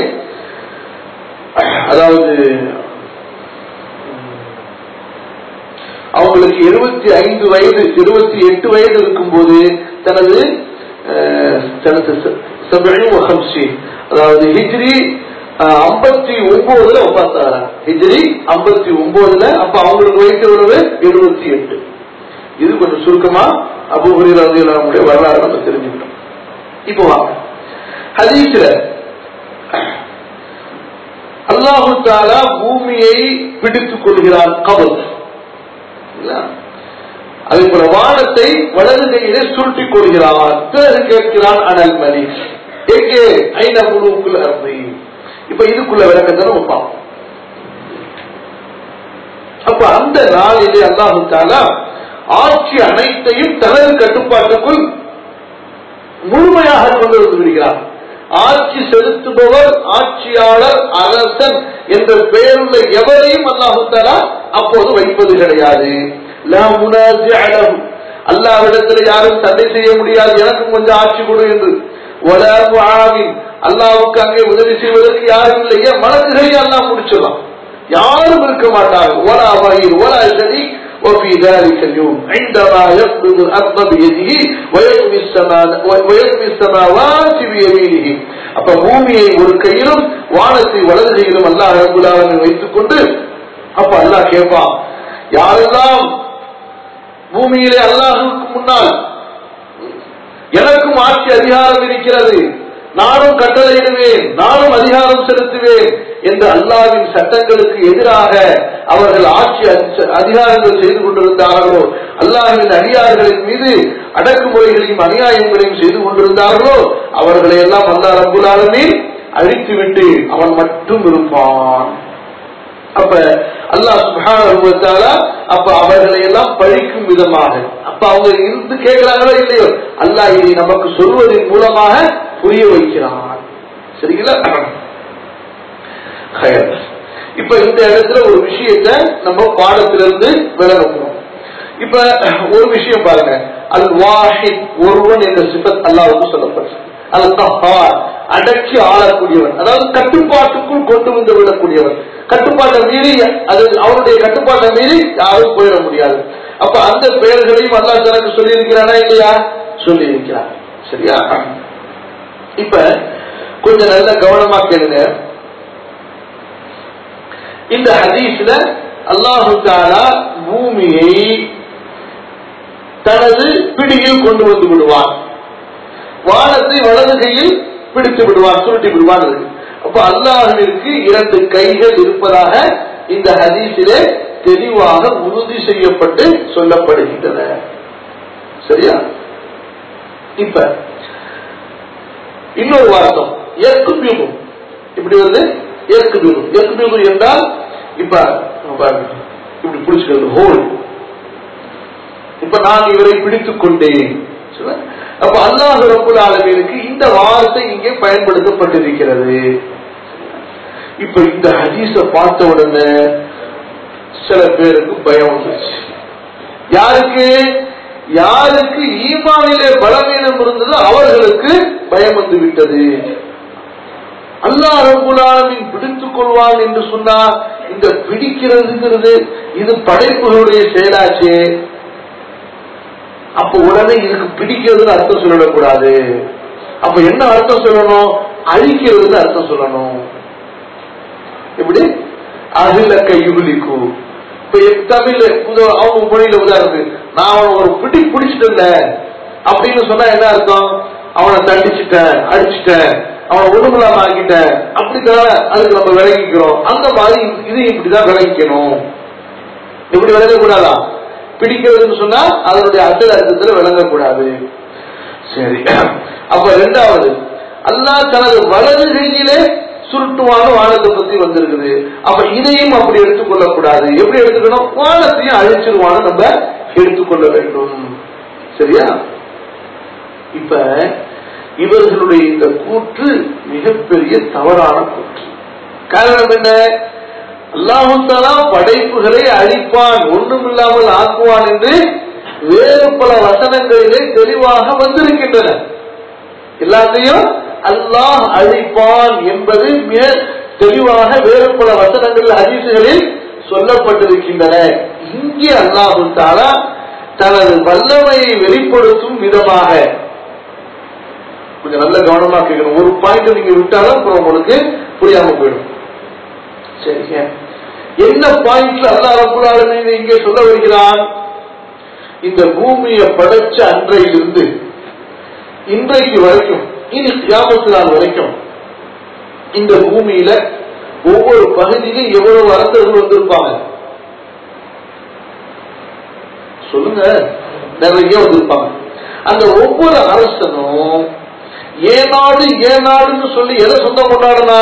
அதாவது அவங்களுக்கு 75 வயது 28 வயது இருக்கும் போது தனது 57 அதாவது ஹிஜ்ரி 59 ஒப்பாத்தாராங்க. ஹிஜ்ரி 59. அப்ப அவங்களுக்கு வயசு எவ்வளவு? 78. இது கொஞ்சம் சுருக்கமா அபூ ஹுரைரா ரலியல்லாஹு அன்ஹுடைய வரலாறு நம்ம தெரிஞ்சுக்கிட்டோம். இப்போ வாங்க ஹதீஸ்ல அல்லாஹு தஆலா பூமியை பிடித்துக் கொள்கிறான், கபல். அதே போல வானத்தை வலது கையிலே சுருட்டிக் கொள்கிறான். பிறகு கேட்கிறான், அனல் மலிக், எங்கே ஐன முலூக்குல் அர்தி. இப்ப இதுக்குள்ள விளக்கத்தை நம்ம பார்ப்போம். அப்ப அந்த நாளிலே அல்லாஹு தஆலா ஆட்சி அனைத்தையும் தனது கட்டுப்பாட்டுக்குள் முழுமையாக கொண்டு வந்து விடுகிறார். ஆட்சி செலுத்துபவர், ஆட்சியாளர், அரசன் என்ற பெயருள்ள எவரையும் அல்லாஹு தஆலா அப்போது வைப்பது கிடையாது. லா முனாஸிஅ லஹு, அல்லாஹ்விடத்தில் யாரும் சண்டை செய்ய முடியாது, எனக்கும் கொஞ்சம் ஆட்சி கொடு என்று. வலா முஆவின், அல்லாஹ்வுக்கு அங்கே உதவி செய்வதற்கு யாரும் இல்லை. ஏன் மலக்குகளை அல்லாஹ் முடிச்சலாம், யாரும் இருக்க மாட்டார்கள். வலா வஹீர் வலா ஷரீக் وفي ذلك اليوم عندما يقبض الأرض بيده ويطوي السماوات بيمينه. அப்ப பூமியை ஒரு கையிலும் வானத்தை வலது கையிலும் அல்லாஹ் ரப்பல் ஆலமீன் வைத்துக் கொண்டு, அப்ப அல்லாஹ் கேட்பான், யாரெல்லாம் பூமியிலே அல்லாஹ்வுக்கு முன்னால் எனக்கும் ஆட்சி அதிகாரம் இருக்கிறது, நானும் கட்டளையிடுவேன், நானும் அதிகாரம் செலுத்துவேன் என்று அல்லாஹ்வின் சட்டங்களுக்கு எதிராக அவர்கள் ஆட்சி அதிகாரங்கள் செய்து கொண்டிருந்தார்களோ, அல்லாஹ்வின் அடியார்களின் மீது அடக்குமுறைகளையும் அநியாயங்களையும் செய்து கொண்டிருந்தார்களோ, அவர்களை எல்லாம் அல்லாஹ் ரப்பல் ஆலமீன் அழித்துவிட்டு அவன் மட்டும் இருப்பான். அப்ப அல்லாஹ் சுப்ஹானஹு வ தஆலா அப்ப அவர்களை எல்லாம் பழிக்கும் விதமாக, அப்ப அவங்க இருந்து கேட்கிறாங்களோ இல்லையோ, அல்லாஹ் இதை நமக்கு சொல்வதன் மூலமாக புரிய வைக்கிறான். சரிங்களா? இப்ப இந்த இடத்துல ஒரு விஷயத்தை நம்ம பாடத்திலிருந்து விளங்கணும். இப்ப ஒரு விஷயம் பாருங்க, அல் வாஹித், ஒருவன் என்ற சிஃபத் அல்லாஹ்வுக்கு சொல்லப்பட்டது. அல் கஹ்ஹார், அடக்கி ஆளக்கூடியவன், அதாவது கட்டுப்பாட்டுக்குள் கொண்டு வந்து விடக்கூடியவன். கட்டுப்பாட்டை மீறி, அது அவருடைய கட்டுப்பாட்டை மீறி யாரும் போயிட முடியாது. அப்ப அந்த பெயர்களையும் அல்லாஹ் தனக்கு சொல்லி இருக்கிறானா இல்லையா? சொல்லி இருக்கிறார். சரியா? இப்ப கொஞ்சம் நல்ல கவனமா கேளுங்க. இந்த ஹதீஸ்ல அல்லாஹு தஆலா பூமியை தனது பிடியில் கொண்டு வந்து விடுவான், வானத்தை வலது கையில் பிடித்து விடுவான், சுருட்டி விடுவான். அப்ப அல்லாஹ்விற்கு 2 கைகள் இருப்பதாக இந்த ஹதீஸிலே தெளிவாக உறுதி செய்யப்பட்டு சொல்லப்படுகின்றன. சரியா? இப்ப இன்னொரு வார்த்தம் யக்பிது, இப்படி வந்து யக்பிது என்றால் இப்ப இப்படி பிடிச்சுக்கிறது, ஹோல். இப்ப நான் இவரை பிடித்துக் கொண்டேன். அப்ப அல்லாஹ் ரப்பல் ஆலமீனுக்கு இந்த வார்த்தை இங்கே பயன்படுத்தப்பட்டிருக்கிறது. இப்ப இந்த ஹதீஸ பார்த்த உடனே சில பேருக்கு பயம் வந்துச்சு. யாருக்கு ஈமானிலே பலவீனம் இருந்தது அவர்களுக்கு பயம் வந்து விட்டது. அல்லாஹ் ரப்பல் ஆலமீன் பிடித்துக் கொள்வான் என்று சொன்னா, இந்த பிடிக்கிறதுங்கிறது இது படைப்புகளுடைய செயலாச்சே. அப்ப உடனே இதுக்கு பிடிக்கிறதுன்னு அர்த்தம் சொல்லக்கூடாது. அப்ப என்ன அர்த்தம் சொல்லணும்? அழிக்கிறதுன்னு அர்த்தம் சொல்லணும். எப்படி? அகிலக்க யுகுலிக்கு. இப்ப தமிழ்ல அவங்க மொழியில உதாரணத்துக்கு, நான் ஒரு பிடிச்சிட்டு அப்படின்னு சொன்னா என்ன அர்த்தம்? அவனை தண்டிச்சுட்டேன், அடிச்சுட்டேன், அவனை ஒண்ணுமில்லாம ஆக்கிட்டேன், அப்படித்தான் அதுக்கு நம்ம விளங்கிக்கிறோம். அந்த மாதிரி இது இப்படிதான் விளங்கிக்கணும். எப்படி விளங்கக்கூடாதா? பிடிக்கிறதுன்னு சொன்னா அதனுடைய அசல் அர்த்தத்துல விளங்கக்கூடாது. சரி, அப்ப ரெண்டாவது, அல்லாஹ் தனது வலது கையிலே சுருட்டுவான வானத்தை பத்தி வந்திருக்குது. அப்ப இதையும் அப்படி எடுத்துக்கொள்ளக்கூடாது. எப்படி எடுத்துக்கணும்? வானத்தையும் அழிச்சிருவான்னு நம்ம எடுத்துக்கொள்ள வேண்டும். சரியா? இப்ப இவர்களுடைய இந்த கூற்று மிகப்பெரிய தவறான கூற்று. காரணம் என்ன? அல்லாஹ் தஆலா படைப்புகளை அழிப்பான், ஒன்றுமில்லாமல் ஆக்குவான் என்று வேறு பல வசனங்களிலே தெளிவாக வந்திருக்கின்றன. எல்லாத்தையும் அல்லாஹ் அழிப்பான் என்பது மிக தெளிவாக வேறு பல வசனங்கள் ஹதீஸ்களில் சொல்லப்பட்டிருக்கின்றன. இங்கே அல்லாஹ் தஆலா தனது வல்லமையை வெளிப்படுத்தும் விதமாக, கொஞ்சம் நல்ல கவனமா கேட்கணும், ஒரு பாயிண்ட் நீங்க விட்டாலும் அப்புறம் உங்களுக்கு புரியாம போயிடும். சரிங்க, என்ன பாயிண்ட்ல அல்லாஹ் ரப்பல் ஆலமீன் இங்கே சொல்ல வருகிறான்? இந்த பூமியை படைச்ச அன்றையிலிருந்து இன்றைக்கு வரைக்கும், இனி கியாமத் நாள் வரைக்கும் இந்த பூமியில ஒவ்வொரு பகுதியிலும் எவ்வளவு அரசர்கள் வந்திருப்பாங்க சொல்லுங்க? நிறைய வந்திருப்பாங்க. அந்த ஒவ்வொரு அரசனும் ஏநாடு ஏநாடுன்னு சொல்லி எதை சொந்தம் கொண்டாடுனா?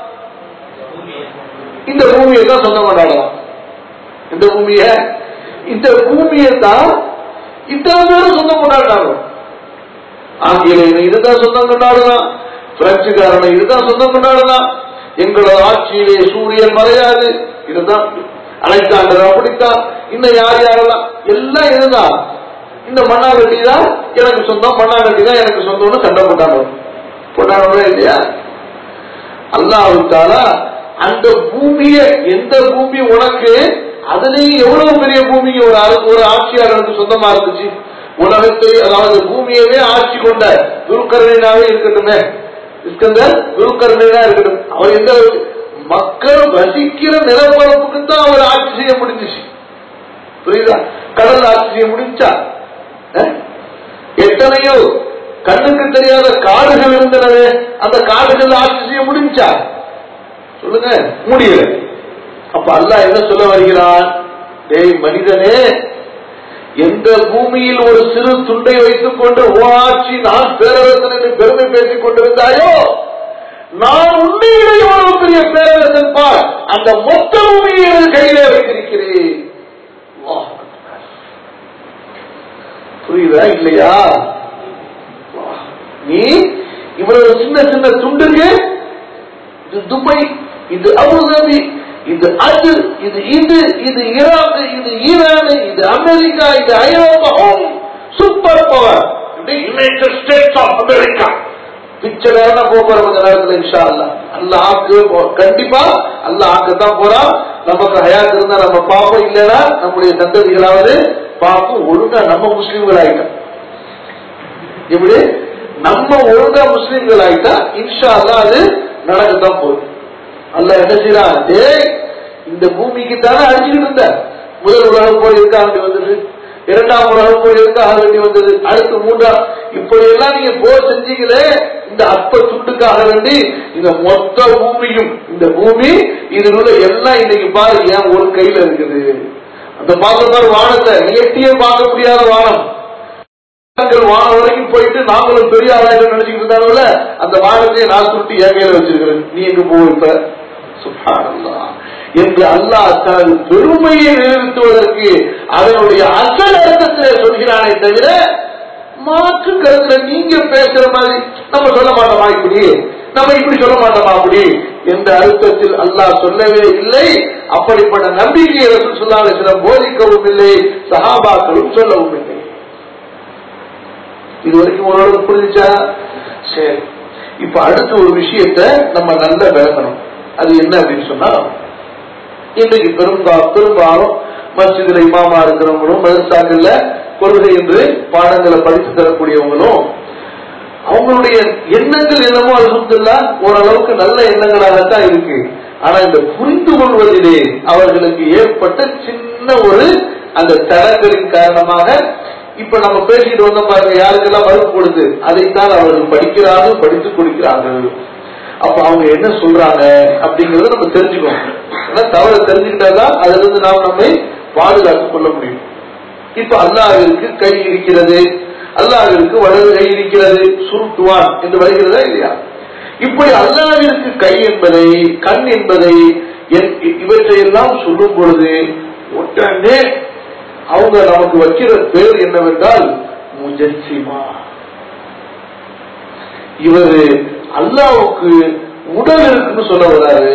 இந்த பூமியை தான் சொந்தம் கொண்டாடலாம். இந்த பூமியை தான் இத்தனை பேரும் சொந்தம் கொண்டாடுறாங்க. ஆங்கிலேயனை இதுதான் சொந்தம் கொண்டாடலாம், பிரெஞ்சுக்காரனை இதுதான் சொந்தம் கொண்டாடலாம், எங்களோட ஆட்சியிலே சூரியன் மறையாது, இதுதான் அலெக்சாண்டர் அப்படித்தான், இன்னும் யார் யாரெல்லாம் எல்லாம் இதுதான், இந்த மண்ணாங்கட்டி தான் எனக்கு சொந்தம், மண்ணாங்கட்டி தான் எனக்கு சொந்தம்னு சண்டை கொண்டாடுறோம் இல்லையா? அல்லாஹ் தஆலா அந்த பூமியை, எந்த பூமி உனக்கு, அதுலயும் எவ்வளவு பெரிய பூமி ஒரு ஆட்சியாளருக்கு சொந்தமா இருந்துச்சு. உலகத்தை, அதாவது பூமியவே ஆட்சி கொண்ட துல்கர்ணைனாவே இருக்கட்டுமே, இஸ்கந்தர் துல்கர்ணைனா இருக்கட்டும், அவர் எந்த மக்கள் வசிக்கிற நிலப்பரப்புக்கு தான் அவர் ஆட்சி செய்ய முடிஞ்சிச்சு. புரியுதா? கடல் ஆட்சி செய்ய முடிஞ்சா? எத்தனையோ கண்ணுக்கு தெரியாத காடுகள் இருந்தனவே, அந்த காடுகள் ஆட்சி செய்ய முடிஞ்சா? சொல்லுங்க, முடியல. அப்ப அல்லாஹ் என்ன சொல்ல வருகிறான்? டேய் மனிதனே, எந்த பூமியில் ஒரு சிறு துண்டை வைத்துக் கொண்டு ஆட்சி நான் பேரரசன் என்று பெருமை பேசிக் கொண்டிருந்தாயோ, நான் உண்மையிலே எவ்வளவு பெரிய பேரரசன் பார், அந்த மொத்த பூமியை கையிலே வைத்திருக்கிறேன். புரியுதா இல்லையா? நீ இவ்வளவு சின்ன சின்ன துண்டுக்கு, இது துபாய், இது அபுதாபி, இது அது, இது ஈராக், இது ஈரான், இது அமெரிக்கா, இது Europe, super power, United States of America. பிச்சைக்காரனா போற கொஞ்ச நேரத்தில் இன்ஷா அல்லாஹ். அல்லாஹ் ஆக்கு, கண்டிப்பா அல்லாஹ் ஆக்கத்தான் போறான். நமக்கு ஹயாத் இருந்தா நம்ம பார்ப்போம், இல்லைன்னா நம்முடைய சந்ததிகளாவது பார்ப்போம். ஒழுங்கா நம்ம முஸ்லிம்கள் ஆயிட்டோம். எப்படி நம்ம ஒழுங்கா முஸ்லிம்கள் ஆயிட்டா இன்ஷா அல்லாஹ் அது நடக்கத்தான் போகுது. அல்லாஹ் என்ன செய்யறான்? இந்த பூமிக்கு தானே அடிச்சுக்கிட்டு இருந்த. முதல் உலக போர் இருக்க வேண்டி வந்தது, இரண்டாம் உலக போர் இருக்க வேண்டி வந்தது, அடுத்து மூன்றாம், இப்படி எல்லாம் நீங்க போர் செஞ்சீங்களே இந்த அற்ப துண்டுக்காக வேண்டி. இந்த மொத்த பூமியும், இந்த பூமி இதில் உள்ள எல்லாம் இன்னைக்கு பாரு ஏன் ஒரு கையில இருக்குது. அந்த பார்க்க பாரு வானத்தை, எட்டியே பார்க்க முடியாத வானம், வானம் வரைக்கும் போயிட்டு நாங்களும் பெரிய ஆளாயிரம் நினைச்சுக்கிட்டு இருந்தாங்கல்ல, அந்த வானத்தையே நான் சுருட்டி என் கையில வச்சிருக்கிறேன், நீ எங்க போயிருப்ப? சுப்ஹானல்லாஹ் என்று அல்லாஹ் தனது பெருமையை நிறுத்துவதற்கு அதனுடைய அசல் அர்த்தத்தை சொல்கிறானே தவிர மாற்று கருத்துல நீங்க பேசுற மாதிரி நம்ம சொல்ல மாட்டோமா, இப்படி நம்ம இப்படி சொல்ல மாட்டோமா அப்படி என்ற அர்த்தத்தில் அல்லாஹ் சொல்லவே இல்லை. அப்படிப்பட்ட நம்பிக்கையை ரசூல் ஸல்லல்லாஹு அலைஹி வஸல்லம் போதிக்கவும் இல்லை, சஹாபாக்களும் சொல்லவும் இல்லை. இது வரைக்கும் ஓரளவு புரிஞ்சுச்சா? சரி, இப்ப அடுத்த ஒரு விஷயத்தை நம்ம நல்லா விளக்கணும். அது என்ன அப்படின்னு சொன்னா, இன்றைக்கு பெரும்பாலும் மஸ்ஜிதுல இமாமா இருக்கிறவங்களும், மதரசாக்கள்ல கொள்கை என்று பாடங்களை படித்து தரக்கூடியவங்களும், அவங்களுடைய எண்ணங்கள் என்னமோ அல்ஹம்துலில்லாஹ் ஓரளவுக்கு நல்ல எண்ணங்களாகத்தான் இருக்கு. ஆனா இந்த புரிந்து கொள்வதிலே அவர்களுக்கு ஏற்பட்ட சின்ன ஒரு அந்த தடங்களின் காரணமாக இப்ப நம்ம பேசிட்டு வந்த பாருங்க, யாருக்கெல்லாம் மறுப்பு கொடுத்து அதைத்தான் அவர்கள் படிக்கிறார்கள், படித்துக் கொடுக்கிறார்கள். அப்ப அவங்க என்ன சொல்றாங்க அப்படிங்கறத நம்ம தெரிஞ்சுக்கணும். ஏன்னா தவறை தெரிஞ்சுக்கிட்டாதான் அதுல இருந்து நாம் நம்மை பாதுகாத்துக் கொள்ள முடியும். இப்ப அல்லாஹ்விற்கு கை இருக்கிறது, அல்லாஹ்விற்கு வலது கை இருக்கிறது, சுருட்டுவான் என்று வருகிறதா இல்லையா? இப்படி அல்லாஹ்விற்கு கை என்பதை, கண் என்பதை, இவற்றையெல்லாம் சொல்லும் பொழுது உடனே அவங்க நமக்கு வைக்கிற பேர் என்னவென்றால் முஜஸ்ஸிமா. இவரு அல்லாஹ்வுக்கு உடல் இருக்குன்னு சொல்ல வராரு.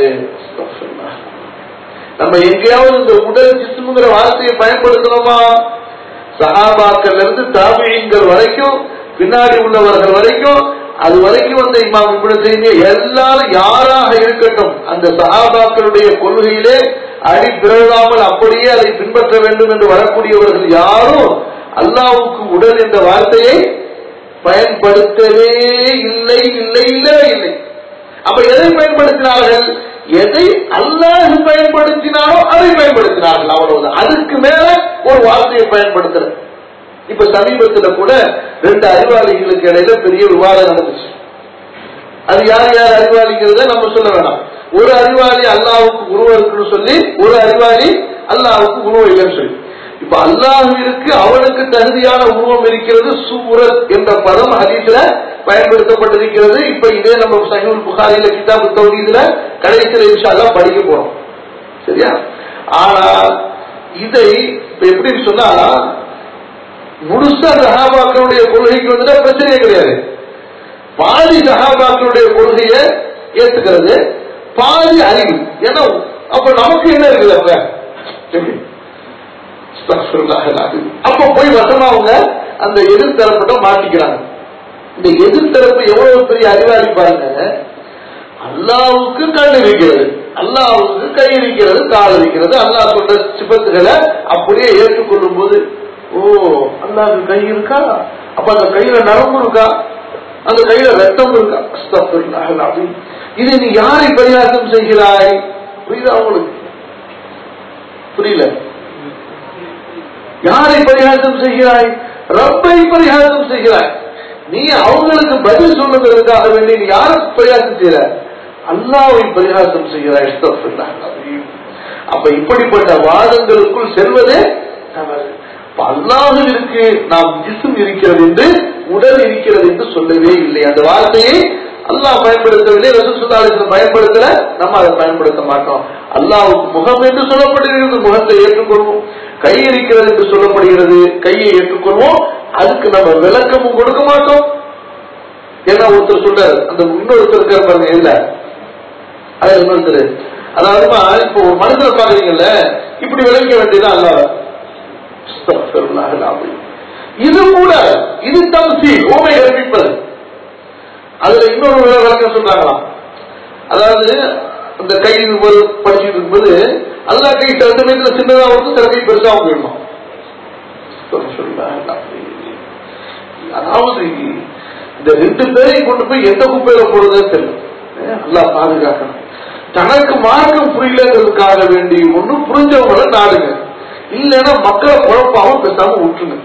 நம்ம எங்கேயாவது இந்த உடல் ஜிஸ்முங்கிற வார்த்தையை பயன்படுத்தணுமா? சஹாபாக்கள் இருந்து தாபிஈன்கள் வரைக்கும், பின்னாடி உள்ளவர்கள் வரைக்கும், அது வரைக்கும் வந்த இமாம் இப்னு தய்மிய்யா எல்லாரும் யாராக இருக்கட்டும், அந்த சஹாபாக்களுடைய கொள்கையிலே அடி பிறழாமல் அப்படியே அதை பின்பற்ற வேண்டும் என்று வரக்கூடியவர்கள் யாரும் அல்லாஹ்வுக்கு உடல் என்ற வார்த்தையை பயன்படுத்தவே இல்லை இல்லை இல்லை இல்லை. அப்ப எதை பயன்படுத்தினார்கள்? எதை அல்லாஹ் பயன்படுத்தினாரோ அதை பயன்படுத்தினார்கள், அவ்வளவுதான். அதுக்கு மேல ஒரு வார்த்தையை பயன்படுத்துற. இப்ப சமீபத்தில் கூட 2 அறிவாளிகளுக்கு இடையில பெரிய விவாதம் நடந்துச்சு. அது யார் யார் அறிவாளிங்கிறத நம்ம சொல்ல வேணாம். ஒரு அறிவாளி அல்லாஹ்வுக்கு உருவம் இருக்குன்னு சொல்லி, ஒரு அறிவாளி அல்லாஹ்வுக்கு உருவம் இல்லைன்னு சொல்லி. இப்ப அல்லாஹ்விற்கு அவனுக்கு தகுதியான உருவம் இருக்கிறது, சூரத் என்ற பதம் ஹதீஸ்ல பயன்படுத்தப்பட்டிருக்கிறது. இப்ப இதே நம்ம சஹீஹுல் புகாரில கிதாபு தௌஹீதுல கடைசியில இன்ஷா அல்லாஹ் படிக்க போறோம், சரியா? ஆனா இதை எப்படி சொன்னா, முழுசா சஹாபாக்களுடைய கொள்கைக்கு வந்துட்டா பிரச்சனையே கிடையாது. பாதி சஹாபாக்களுடைய கொள்கையை ஏத்துக்கிறது, பாதி அறிவு. ஏன்னா அப்ப நமக்கு என்ன இருக்குது? அப்ப போய் வசமா அவங்க அந்த எதிர்த்தரப்பட்ட மாட்டிக்கிறாங்க. இந்த எதிர்த்தரப்பு எவ்வளவு பெரிய அறிவாளி பாருங்க. அல்லாஹ்வுக்கு கண் இருக்கிறது, அல்லாஹ்வுக்கு கை இருக்கிறது, கால் இருக்கிறது, அல்லாஹ் சொல்ற சிபத்துகளை அப்படியே ஏற்றுக்கொள்ளும் போது, ஓ அல்லாஹ்வுக்கு கை இருக்கா, அப்ப அந்த கையில நரம்பு இருக்கா, அந்த கையில ரத்தம் இருக்கா? அஸ்தக்ஃபிருல்லாஹ். இது நீ யாரை பரிகாசம் செய்கிறாய்? புரியுதா உங்களுக்கு? புரியல? யாரை பரிகாசம் செய்கிறாய்? ரப்பை பரிகாசம் செய்கிறாய். நீ அவங்களுக்கு பதில் சொல்லுவதற்காக வேண்டி நீ யாரை பரிகாசம் செய்கிற? அல்லாஹ்வை பரிகாசம் செய்கிறாய். அஸ்தக்ஃபிருல்லாஹ். அப்ப இப்படிப்பட்ட வாதங்களுக்குள் செல்வதே தவறு. அல்லாஹ்விற்கு நாம் ஜிஸ்ம் இருக்கிறது என்று, உடல் இருக்கிறது என்று சொல்லவே இல்லை. அந்த வார்த்தையை அல்லாஹ் பயன்படுத்தவில்லை, ரசூல் ஸல்லல்லாஹு அலைஹி வஸல்லம் பயன்படுத்தல, நம்ம அதை பயன்படுத்த மாட்டோம். அல்லாஹ்வுக்கு முகம் என்று சொல்லப்படுகிறது, முகத்தை ஏற்றுக்கொள்வோம். கை இருக்கிறது என்று சொல்லப்படுகிறது, கையை ஏற்றுக்கொள்வோம். அதுக்கு நம்ம விளக்கமும் கொடுக்க மாட்டோம். ஏன்னா ஒருத்தர் சொல்றாரு, அந்த இன்னொருத்தர் இருக்காரு பாருங்க, இல்ல அது இன்னொருத்தர், அதாவது இப்போ ஒரு மனிதரை பாக்குறீங்கல்ல, இப்படி விளக்க வேண்டியதான் அல்லாஹ். இது கூட இது தம்சீல், ஓமை கற்பிப்பது. அதுல இன்னொரு விளக்கம் சொல்றாங்களாம். அதாவது அந்த கை படிச்சுட்டு இருக்கும்போது அல்லாஹ் கை சில சமயத்துல சின்னதா வந்து சில கை பெருசாக போயிடணும். அதாவது இந்த 2 பேரையும் கொண்டு போய் எந்த குப்பையில போடுறதே தெரியல. அல்லாஹ் பாதுகாக்கணும். தனக்கு மார்க்கம் புரியலங்கிறதுக்காக வேண்டி ஒண்ணு புரிஞ்சவங்களை நாடுங்க, இல்லைன்னா மக்களை குழப்பாம பேசாம விட்டுருங்க.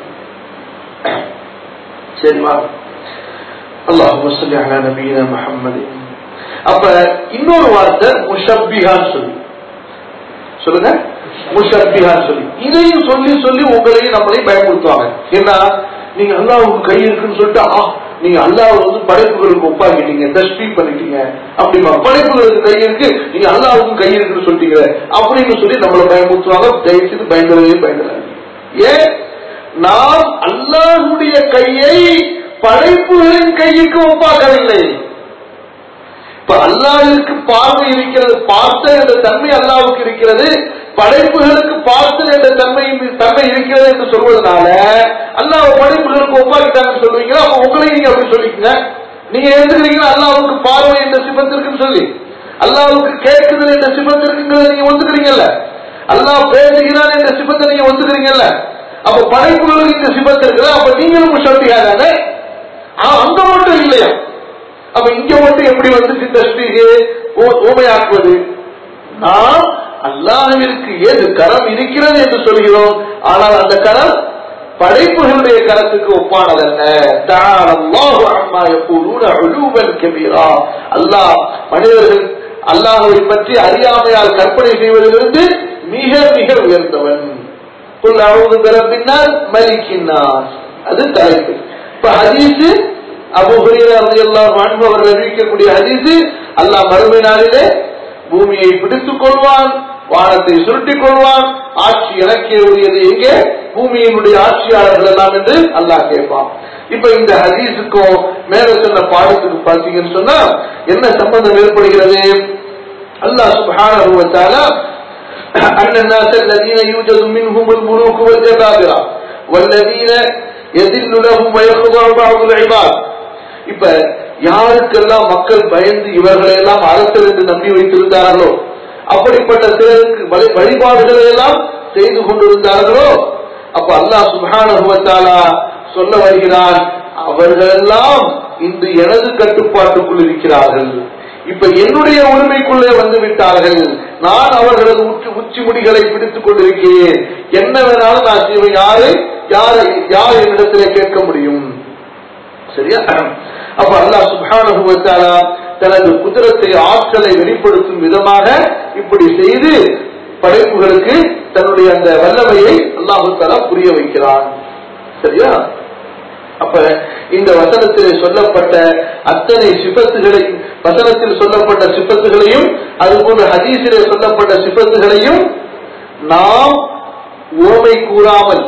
சரிவா? அல்லாஹும்ம ஸல்லி அலா நபியினா முஹம்மது. அப்ப இன்னொரு வார்த்தை முஷப்பிஹான்னு சொல்லி சொல்லுங்க, முஷப்பிஹான்னு சொல்லி இதையும் சொல்லி சொல்லி உங்களையும் நம்மளையும் பயன்படுத்துவாங்க. ஏன்னா நீங்க அல்லாஹ்வுக்கு கை இருக்குன்னு சொல்லிட்டு நீங்க அல்லாஹ் வந்து படைப்புகளுக்கு ஒப்பாக்கிட்டீங்க, தஷ்பீஹ் பண்ணிட்டீங்க. அப்படிமா படைப்புகளுக்கு கை இருக்கு, நீங்க அல்லாஹ்வுக்கு கை இருக்குன்னு சொல்லிட்டீங்க அப்படின்னு சொல்லி நம்மளை பயன்படுத்துவாங்க. தயவுசெய்து பயன்படவே பயன்படாது. ஏன்? நாம் அல்லாஹ்வுடைய கையை படைப்புகளின் கைக்கு ஒப்பாக்கவில்லை. இப்ப அல்லாஹ்வுக்கு பார்வை இருக்கிறது, பார்த்த என்ற தன்மை அல்லாஹ்வுக்கு இருக்கிறது, படைப்புகளுக்கு பார்த்தல் என்ற தன்மை இருக்கிறது என்று சொல்வதனால அல்லாஹ் படைப்புகளுக்கு ஒப்பாக்கிட்டாங்கன்னு சொல்றீங்களா? அப்ப உங்களையும் நீங்க அப்படி சொல்லிக்கங்க. நீங்க எழுதுகிறீங்க அல்லாஹ்வுக்கு பார்வை என்ற சிபத்து இருக்குன்னு சொல்லி, அல்லாஹ்வுக்கு கேட்குதல் என்ற சிபத்து இருக்குங்கிறத நீங்க ஒத்துக்கிறீங்கல்ல, அல்லாஹ் பேசுகிறான் என்ற சிபத்தை நீங்க ஒத்துக்கிறீங்கல்ல, அப்ப படைப்புகளுக்கு இந்த சிபத்து இருக்குல்ல, அப்ப நீங்களும் முஷப்பிஹாதானே? அங்க மட்டும் இல்லையா? அப்ப இங்க மட்டும் எப்படி வந்து தஷ்பீஹ் ஊமையாக்குவது? நாம் அல்லாஹ்விற்கு ஏது கரம் இருக்கிறது என்று சொல்கிறோம், ஆனால் அந்த கரம் படைப்புகளுடைய கருத்துக்கு ஒப்பானதல்ல. தஆலா அல்லாஹு அம்மா யகூலூன உலூவன் கபீரா. அல்லாஹ் மனிதர்கள் அல்லாஹ்வை பற்றி அறியாமையால் கற்பனை செய்வதிலிருந்து மிக மிக உயர்ந்தவன். குல் அஊது பிரப்பின் நாஸ் மலிக்கின் நாஸ், அது தலைப்பு. இப்ப ஹதீஸ் அபூ ஹுரைரா রাদিয়াল্লাহு அன்ஹு அவர்கள் அறிவிக்கக்கூடிய ஹதீஸ், அல்லாஹ் மறுமை நாளிலே பூமியை பிடித்துக் கொள்வான், வானத்தை சுருட்டிக் கொள்வான், ஆட்சி எனக்கே உரியது, எங்கே பூமியினுடைய ஆட்சியாளர்கள் எல்லாம் என்று அல்லாஹ் கேட்பான். இப்ப இந்த ஹதீஸுக்கும் மேல சொன்ன பாடத்துக்கு பார்த்தீங்கன்னு சொன்னா என்ன சம்பந்தம் ஏற்படுகிறது? அல்லாஹ் சுப்ஹானஹு வ தஆலா أن الناس الذين يوجد منهم الملوك والجبابرة والذين يذل لهم ويخضع بعض العباد. இப்ப யாருக்கெல்லாம் மக்கள் பயந்து இவர்களை எல்லாம் அரசர் என்று நம்பி வைத்திருந்தார்களோ, அப்படிப்பட்ட சிலருக்கு வழிபாடுகளை எல்லாம் செய்து கொண்டிருந்தார்களோ, அப்ப அல்லாஹ் சுப்ஹானஹு வ தஆலா சொல்ல வருகிறான், அவர்களெல்லாம் இன்று எனது கட்டுப்பாட்டுக்குள் இருக்கிறார்கள். இப்ப என்னுடைய உரிமைக்குள்ளே வந்து விட்டார்கள். நான் அவர்களது உச்சி முடிகளை பிடித்துக் கொண்டிருக்கிறேன். என்ன வேணாலும் நான் செய்வேன். யார் என்னிடத்திலே கேட்க முடியும்? சரியா? அப்ப அல்லாஹ் சுப்ஹானஹு வ தஆலா தனது குதிரத்தை, ஆற்றலை வெளிப்படுத்தும் விதமாக இப்படி செய்து படைப்புகளுக்கு தன்னுடைய அந்த வல்லமையை அல்லாஹ் தஆலா புரிய வைக்கிறான். சரியா? அப்ப இந்த வசனத்தில் சொல்லப்பட்ட அத்தனை சிபத்துகளை, வசனத்தில் சொல்லப்பட்ட சிபத்துகளையும் அதுபோன்ற ஹதீஸிலே சொல்லப்பட்ட சிபத்துகளையும் நாம் ஓமை கூறாமல்,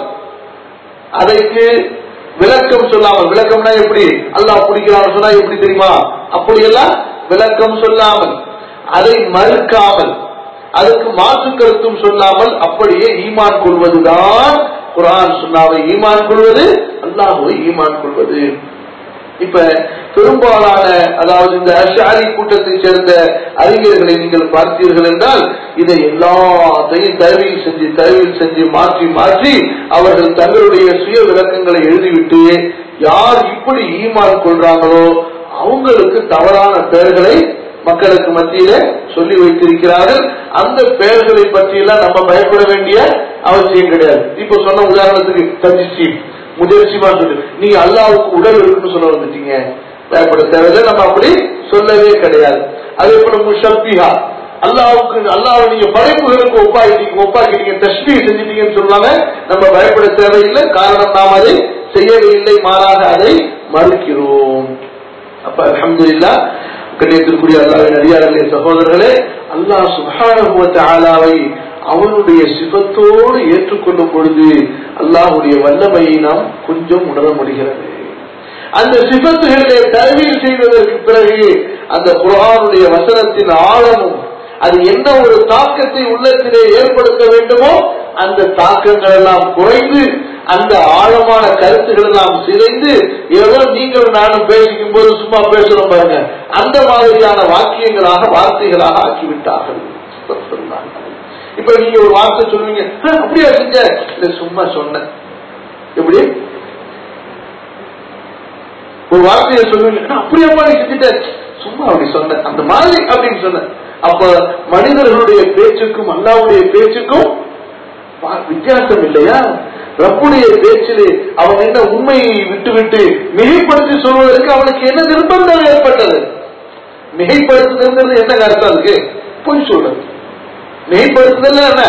அதற்கு விளக்கம் சொல்லாமல், விளக்கம்னா எப்படி அல்லாஹ் பிடிக்கிறான்னு சொன்னா எப்படி தெரியுமா, அப்படியெல்லாம் விளக்கம் சொல்லாமல், அதை மறுக்காமல், அதுக்கு மாற்று கருத்தும் சொல்லாமல் அப்படியே ஈமான் கொள்வதுதான் குர்ஆன் சுன்னாவை ஈமான் கொள்வது, அல்லாஹ்வை ஈமான் கொள்வது. இப்ப பெரும்பாலான, அதாவது இந்த அஷ்அரி கூட்டத்தை சேர்ந்த அறிஞர்களை நீங்கள் பார்த்தீர்கள் என்றால், இதை எல்லாத்தையும் தரவில் செஞ்சு மாற்றி மாற்றி அவர்கள் தங்களுடைய சுய விளக்கங்களை எழுதிவிட்டு யார் இப்படி ஈமான் கொள்றாங்களோ அவங்களுக்கு தவறான பெயர்களை மக்களுக்கு மத்தியில சொல்லி வைத்திருக்கிறார்கள். அந்த பெயர்களை பற்றியெல்லாம் நம்ம பயப்பட வேண்டிய அவசியம் கிடையாது. இப்ப சொன்ன உதாரணத்துக்கு தஜ்ஜி, முஜஸ்ஸிமா சொல்லி நீங்க அல்லாஹ்வுக்கு உடல் இருக்குன்னு சொல்ல வந்துட்டீங்க, பயப்பட தேவையில்லை. நம்ம அப்படி சொல்லவே கிடையாது. அதே போல முஷப்பிஹா, அல்லாஹ்வை நீங்க படைப்புகளுக்கு ஒப்பாக்கிட்டீங்க, தஷ்பீஹ் செஞ்சிட்டீங்கன்னு சொல்லுவாங்க. நம்ம பயப்பட தேவையில்லை. காரணம் நாம் அதை செய்யவே இல்லை, மாறாக அதை மறுக்கிறோம். அப்ப அல்ஹம்துலில்லாஹ், கண்ணியத்திற்குரிய அல்லாஹ்வின் அடியார்களே, சகோதரர்களே, அல்லாஹ் சுப்ஹானஹு வ தஆலாவை அவனுடைய சிபத்தோடு ஏற்றுக்கொள்ளும் பொழுது அல்லாஹ்வுடைய வல்லமையை நாம் கொஞ்சம் உணர முடிகிறது. அந்த சிபத்துகளை தரவீல் செய்வதற்கு பிறகு அந்த குர்ஆனுடைய வசனத்தின் ஆழமும் அது என்ன ஒரு தாக்கத்தை உள்ளத்திலே ஏற்படுத்த வேண்டுமோ அந்த தாக்கங்கள் எல்லாம் குறைந்து, அந்த ஆழமான கருத்துக்கள் எல்லாம் சிதைந்து, ஏதோ நீங்கள் நானும் பேசிக்கும் போது சும்மா பேசுறோம் பாருங்க, அந்த மாதிரியான வார்த்தைகளாக ஆக்கிவிட்டார்கள். இப்ப நீங்க ஒரு வார்த்தை சொல்லுவீங்க, அப்படியா செஞ்ச, இல்ல சும்மா சொன்ன, எப்படி ஒரு வார்த்தையை சொல்லுவீங்க, அப்படியாப்பா நீ செஞ்சுட்ட, சும்மா அப்படி சொன்ன, அந்த மாதிரி அப்படின்னு சொன்ன. அப்ப மனிதர்களுடைய பேச்சுக்கும் அல்லாஹ்வுடைய பேச்சுக்கும் வித்தியாசம் இல்லையா? ரப்புடைய பேச்சிலே அவன் என்ன உண்மையை விட்டுவிட்டு மிகைப்படுத்தி சொல்வதற்கு அவனுக்கு என்ன நிர்பந்தம் ஏற்பட்டது? மிகைப்படுத்துதல் என்ன அர்த்தம்? அதுக்கு பொய் சொல்றது. மிகைப்படுத்துதல் என்ன?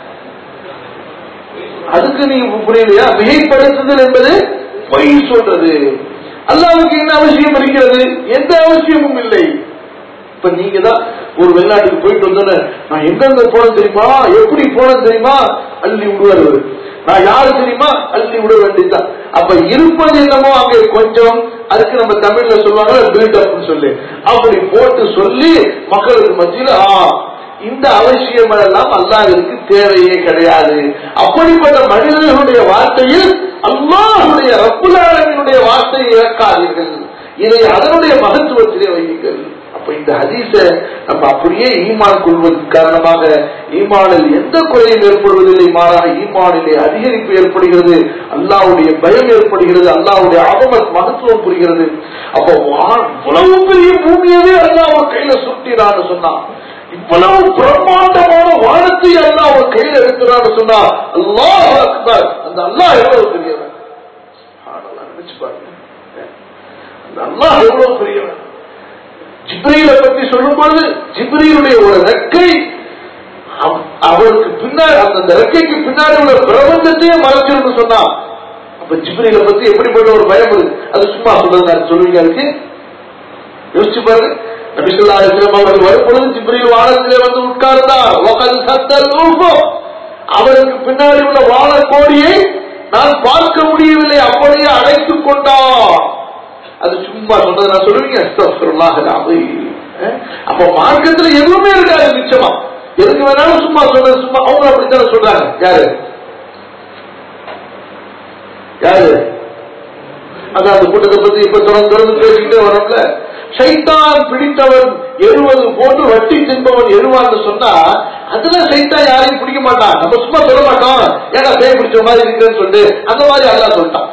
அதுக்கு நீ புரியலையா? மிகைப்படுத்துதல் என்பது பொய் சொல்றது. அல்லாஹ்வுக்கு என்ன அவசியம் இருக்கிறது? எந்த அவசியமும் இல்லை. இப்ப நீங்க தான் ஒரு வெளிநாட்டுக்கு போயிட்டு வந்தோன்னு, நான் எங்க போனேன் தெரியுமா, எப்படி போனேன் தெரியுமா, அள்ளி விடுவார். நான் யாரு தெரியுமா, அள்ளி விட வேண்டியதுதான். அப்ப இருப்பது என்னமோ அங்கே கொஞ்சம், அதுக்கு நம்ம தமிழ்ல சொல்லுவாங்க பில்டப் சொல்லி, அப்படி போட்டு சொல்லி மக்களுக்கு மத்தியில இந்த அவசியம் எல்லாம் அல்லாஹ்விற்கு தேவையே கிடையாது. அப்படிப்பட்ட மனிதர்களுடைய வார்த்தையில் அல்லாஹ்வுடைய ரப்புல் ஆலமீனுடைய வார்த்தையை இறக்காதீர்கள். இதை அதனுடைய மகத்துவத்திலே வையுங்கள். அப்ப இந்த ஹதீஸை நம்ம அப்படியே ஈமான் கொள்வது காரணமாக ஈமானில் எந்த குறையும் ஏற்படுவதில்லை, மாறாக ஈமானிலே அதிகரிப்பு ஏற்படுகிறது, அல்லாஹ்வுடைய பயம் ஏற்படுகிறது, அல்லாஹ்வுடைய அபமத் மகத்துவம் புரிகிறது. அப்போ இவ்வளவு பெரிய பூமியவே அல்லாஹ் ஒரு கையில சுட்டினான்னு சொன்னா, இவ்வளவு பிரம்மாண்டமான வானத்தை அல்லாஹ் ஒரு கையில எடுக்கிறான்னு சொன்னா, அல்லாஹ் அக்பர், அந்த அல்லாஹ் எவ்வளவு பெரியவன். அல்லாஹ் எவ்வளவு பெரியவன். ஜிப்ரீலை பற்றி சொல்லும் பொழுது ஜிப்ரீலுடைய ஒரு ரெக்கை அவருக்கு பின்னாடி, அந்த ரெக்கைக்கு பின்னாடி உள்ள பிரபஞ்சத்தையே மறைச்சிருந்து சொன்னா, அப்ப ஜிப்ரீலை பத்தி எப்படிப்பட்ட ஒரு பயம் இருக்கு. அது சும்மா சொல்றது சொல்லுவீங்க. அதுக்கு யோசிச்சு பாருங்க. நபி ஸல்லல்லாஹு அலைஹி வஸல்லம் அவர்கள் வரும்பொழுது ஜிப்ரீல் வானத்திலே வந்து உட்கார்ந்தார். அவருக்கு பின்னாடி உள்ள வான கோடியை நான் பார்க்க முடியவில்லை, அப்படியே அடைத்துக் கொண்டார். அது சும்மா சொன்னது நான் சொல்லுவீங்க. அஸ்தக்ஃபிருல்லாஹ் அல்-அஸீம். அப்ப மார்க்கத்துல எதுவுமே இருக்காது நிச்சயமா. எதுக்கு வேணாலும் சும்மா சொல்றது. சும்மா அவங்க அப்படித்தானே சொல்றாங்க. யாரு யாரு அதான் அந்த கூட்டத்தை பத்தி இப்ப தொடர்ந்து பேசிக்கிட்டே வரோம்ல. சைத்தான் பிடித்தவன் எழுவது போன்று வட்டி தின்பவன் எழுவான்னு சொன்னா அதுல சைத்தான் யாரையும் பிடிக்க மாட்டான். நம்ம சும்மா சொல்ல மாட்டோம், ஏன்னா பேய் பிடிச்ச மாதிரி இருக்குன்னு சொல்லிட்டு அந்த மாதிரி அல்லாஹ் சொல்லிட்டான்.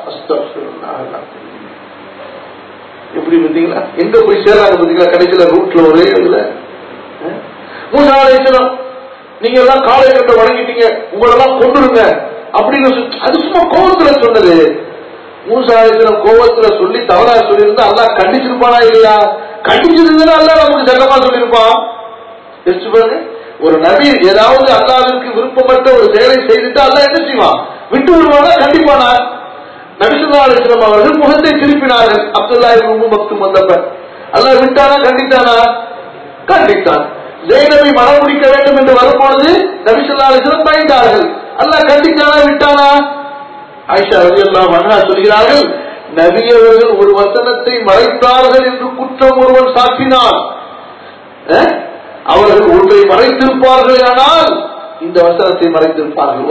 எப்படி பார்த்தீங்களா, எங்க போய் சேராங்க பார்த்தீங்களா கடைசியில ரூட்ல ஒரே இதுல. மூசா அலைஹிஸ்ஸலாம் நீங்க எல்லாம் காலை கட்ட வணங்கிட்டீங்க, உங்களெல்லாம் கொண்டுருங்க அப்படின்னு அது சும்மா கோபத்துல சொன்னது. மூசா அலைஹிஸ்ஸலாம் கோபத்துல சொல்லி தவறா சொல்லியிருந்தா அல்லாஹ் கண்டிச்சிருப்பானா இல்லையா? கண்டிச்சிருந்தா அல்லாஹ் நமக்கு சட்டமா சொல்லியிருப்பான். யோசிச்சு பாருங்க. ஒரு நபி ஏதாவது அல்லாஹ்விற்கு விருப்பப்பட்ட ஒரு செயலை செய்துட்டு அல்லாஹ் என்ன செய்வான்? விட்டு விடுவானா? கண்டிப்பானா? நபி ஸல்லல்லாஹு அலைஹி வஸல்லம் அவர்கள் முகத்தை திருப்பினார்கள். அப்துல்லாஹ் இப்னு உம்மு மக்தும் வந்தப்ப அல்லாஹ் விட்டானா? கண்டித்தானா? கண்டித்தான். ஜெய்னபை மனம் முடிக்க வேண்டும் என்று வரும்பொழுது நபி ஸல்லல்லாஹு அலைஹி வஸல்லம் பயந்தார்கள். அல்லாஹ் கண்டித்தானா? விட்டானா? ஆயிஷா ரலியல்லாஹு அன்ஹா சொல்கிறார்கள், நபி அவர்கள் ஒரு வசனத்தை மறைத்தார்கள் என்று குற்றம் ஒருவன் சாட்டினான், அவர்கள் ஒன்றை மறைத்திருப்பார்கள், ஆனால் இந்த வசனத்தை மறைத்திருப்பார்கள்.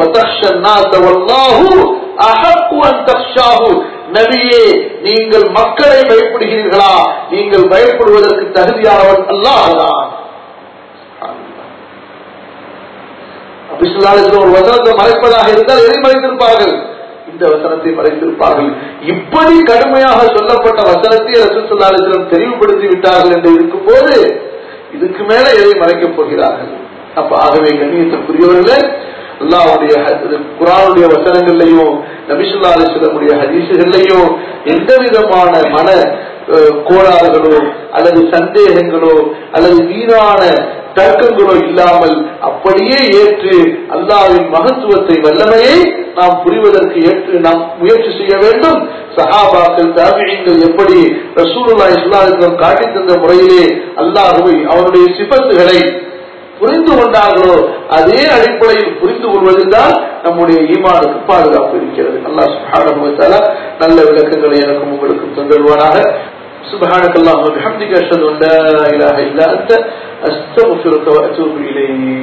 நபியே, நீங்கள் மக்களை பயப்படுகிறீர்களா? நீங்கள் பயப்படுவதற்கு தகுதியானவன் அல்லாஹ் தான். ஒரு வசனத்தை மறைப்பதாக இருந்தால் எதை மறைத்திருப்பார்கள்? இந்த வசனத்தை மறைத்திருப்பார்கள். இப்படி கடுமையாக சொல்லப்பட்ட வசனத்தை ரசூல் ஸல்லல்லாஹு அலைஹி வஸல்லம் தெளிவுபடுத்தி விட்டார்கள் என்று இருக்கும் போது இதுக்கு மேல எதை மறைக்கப் போகிறார்கள்? அப்ப ஆகவே கண்ணியத்திற்குரியவர்களே, அல்லாஹ்வுடைய குர்ஆனுடைய வசனங்களையும் நபி ஸல்லல்லாஹு அலைஹி வஸல்லம் ஹதீஸ்களையும் எந்த விதமான மன கோளாறுகளோ அல்லது சந்தேகங்களோ அல்லது வீணான தர்க்கங்களோ இல்லாமல் அப்படியே ஏற்று அல்லாஹ்வின் மகத்துவத்தை வல்லமையை நாம் புரிவதற்கு ஏற்று நாம் முயற்சி செய்ய வேண்டும். சஹாபாக்கள் தாபிஈன்கள் எப்படி ரசூலுல்லாஹி ஸல்லல்லாஹு அலைஹி வஸல்லம் காட்டி தந்த முறையிலே அல்லாஹ்வை அவருடைய சிஃபத்துகளை புரிந்து கொண்டார்களோ அதே அடிப்படையில் புரிந்து கொள்வதில்தான் நம்முடைய ஈமானுக்கு பாதுகாப்பு இருக்கிறது. அல்லாஹ் சுப்ஹானஹு வ தஆலா நல்ல விளக்கங்களை எனக்கும் உங்களுக்கும் தந்தருவானாக. சுப்ஹானக்கல்லாஹு வ பிஹம்திக அஷ்ஹது அன் லா இலாஹா இல்லா அன்த அஸ்தக்ஃபிருக வ அத்தூபு இலைக்.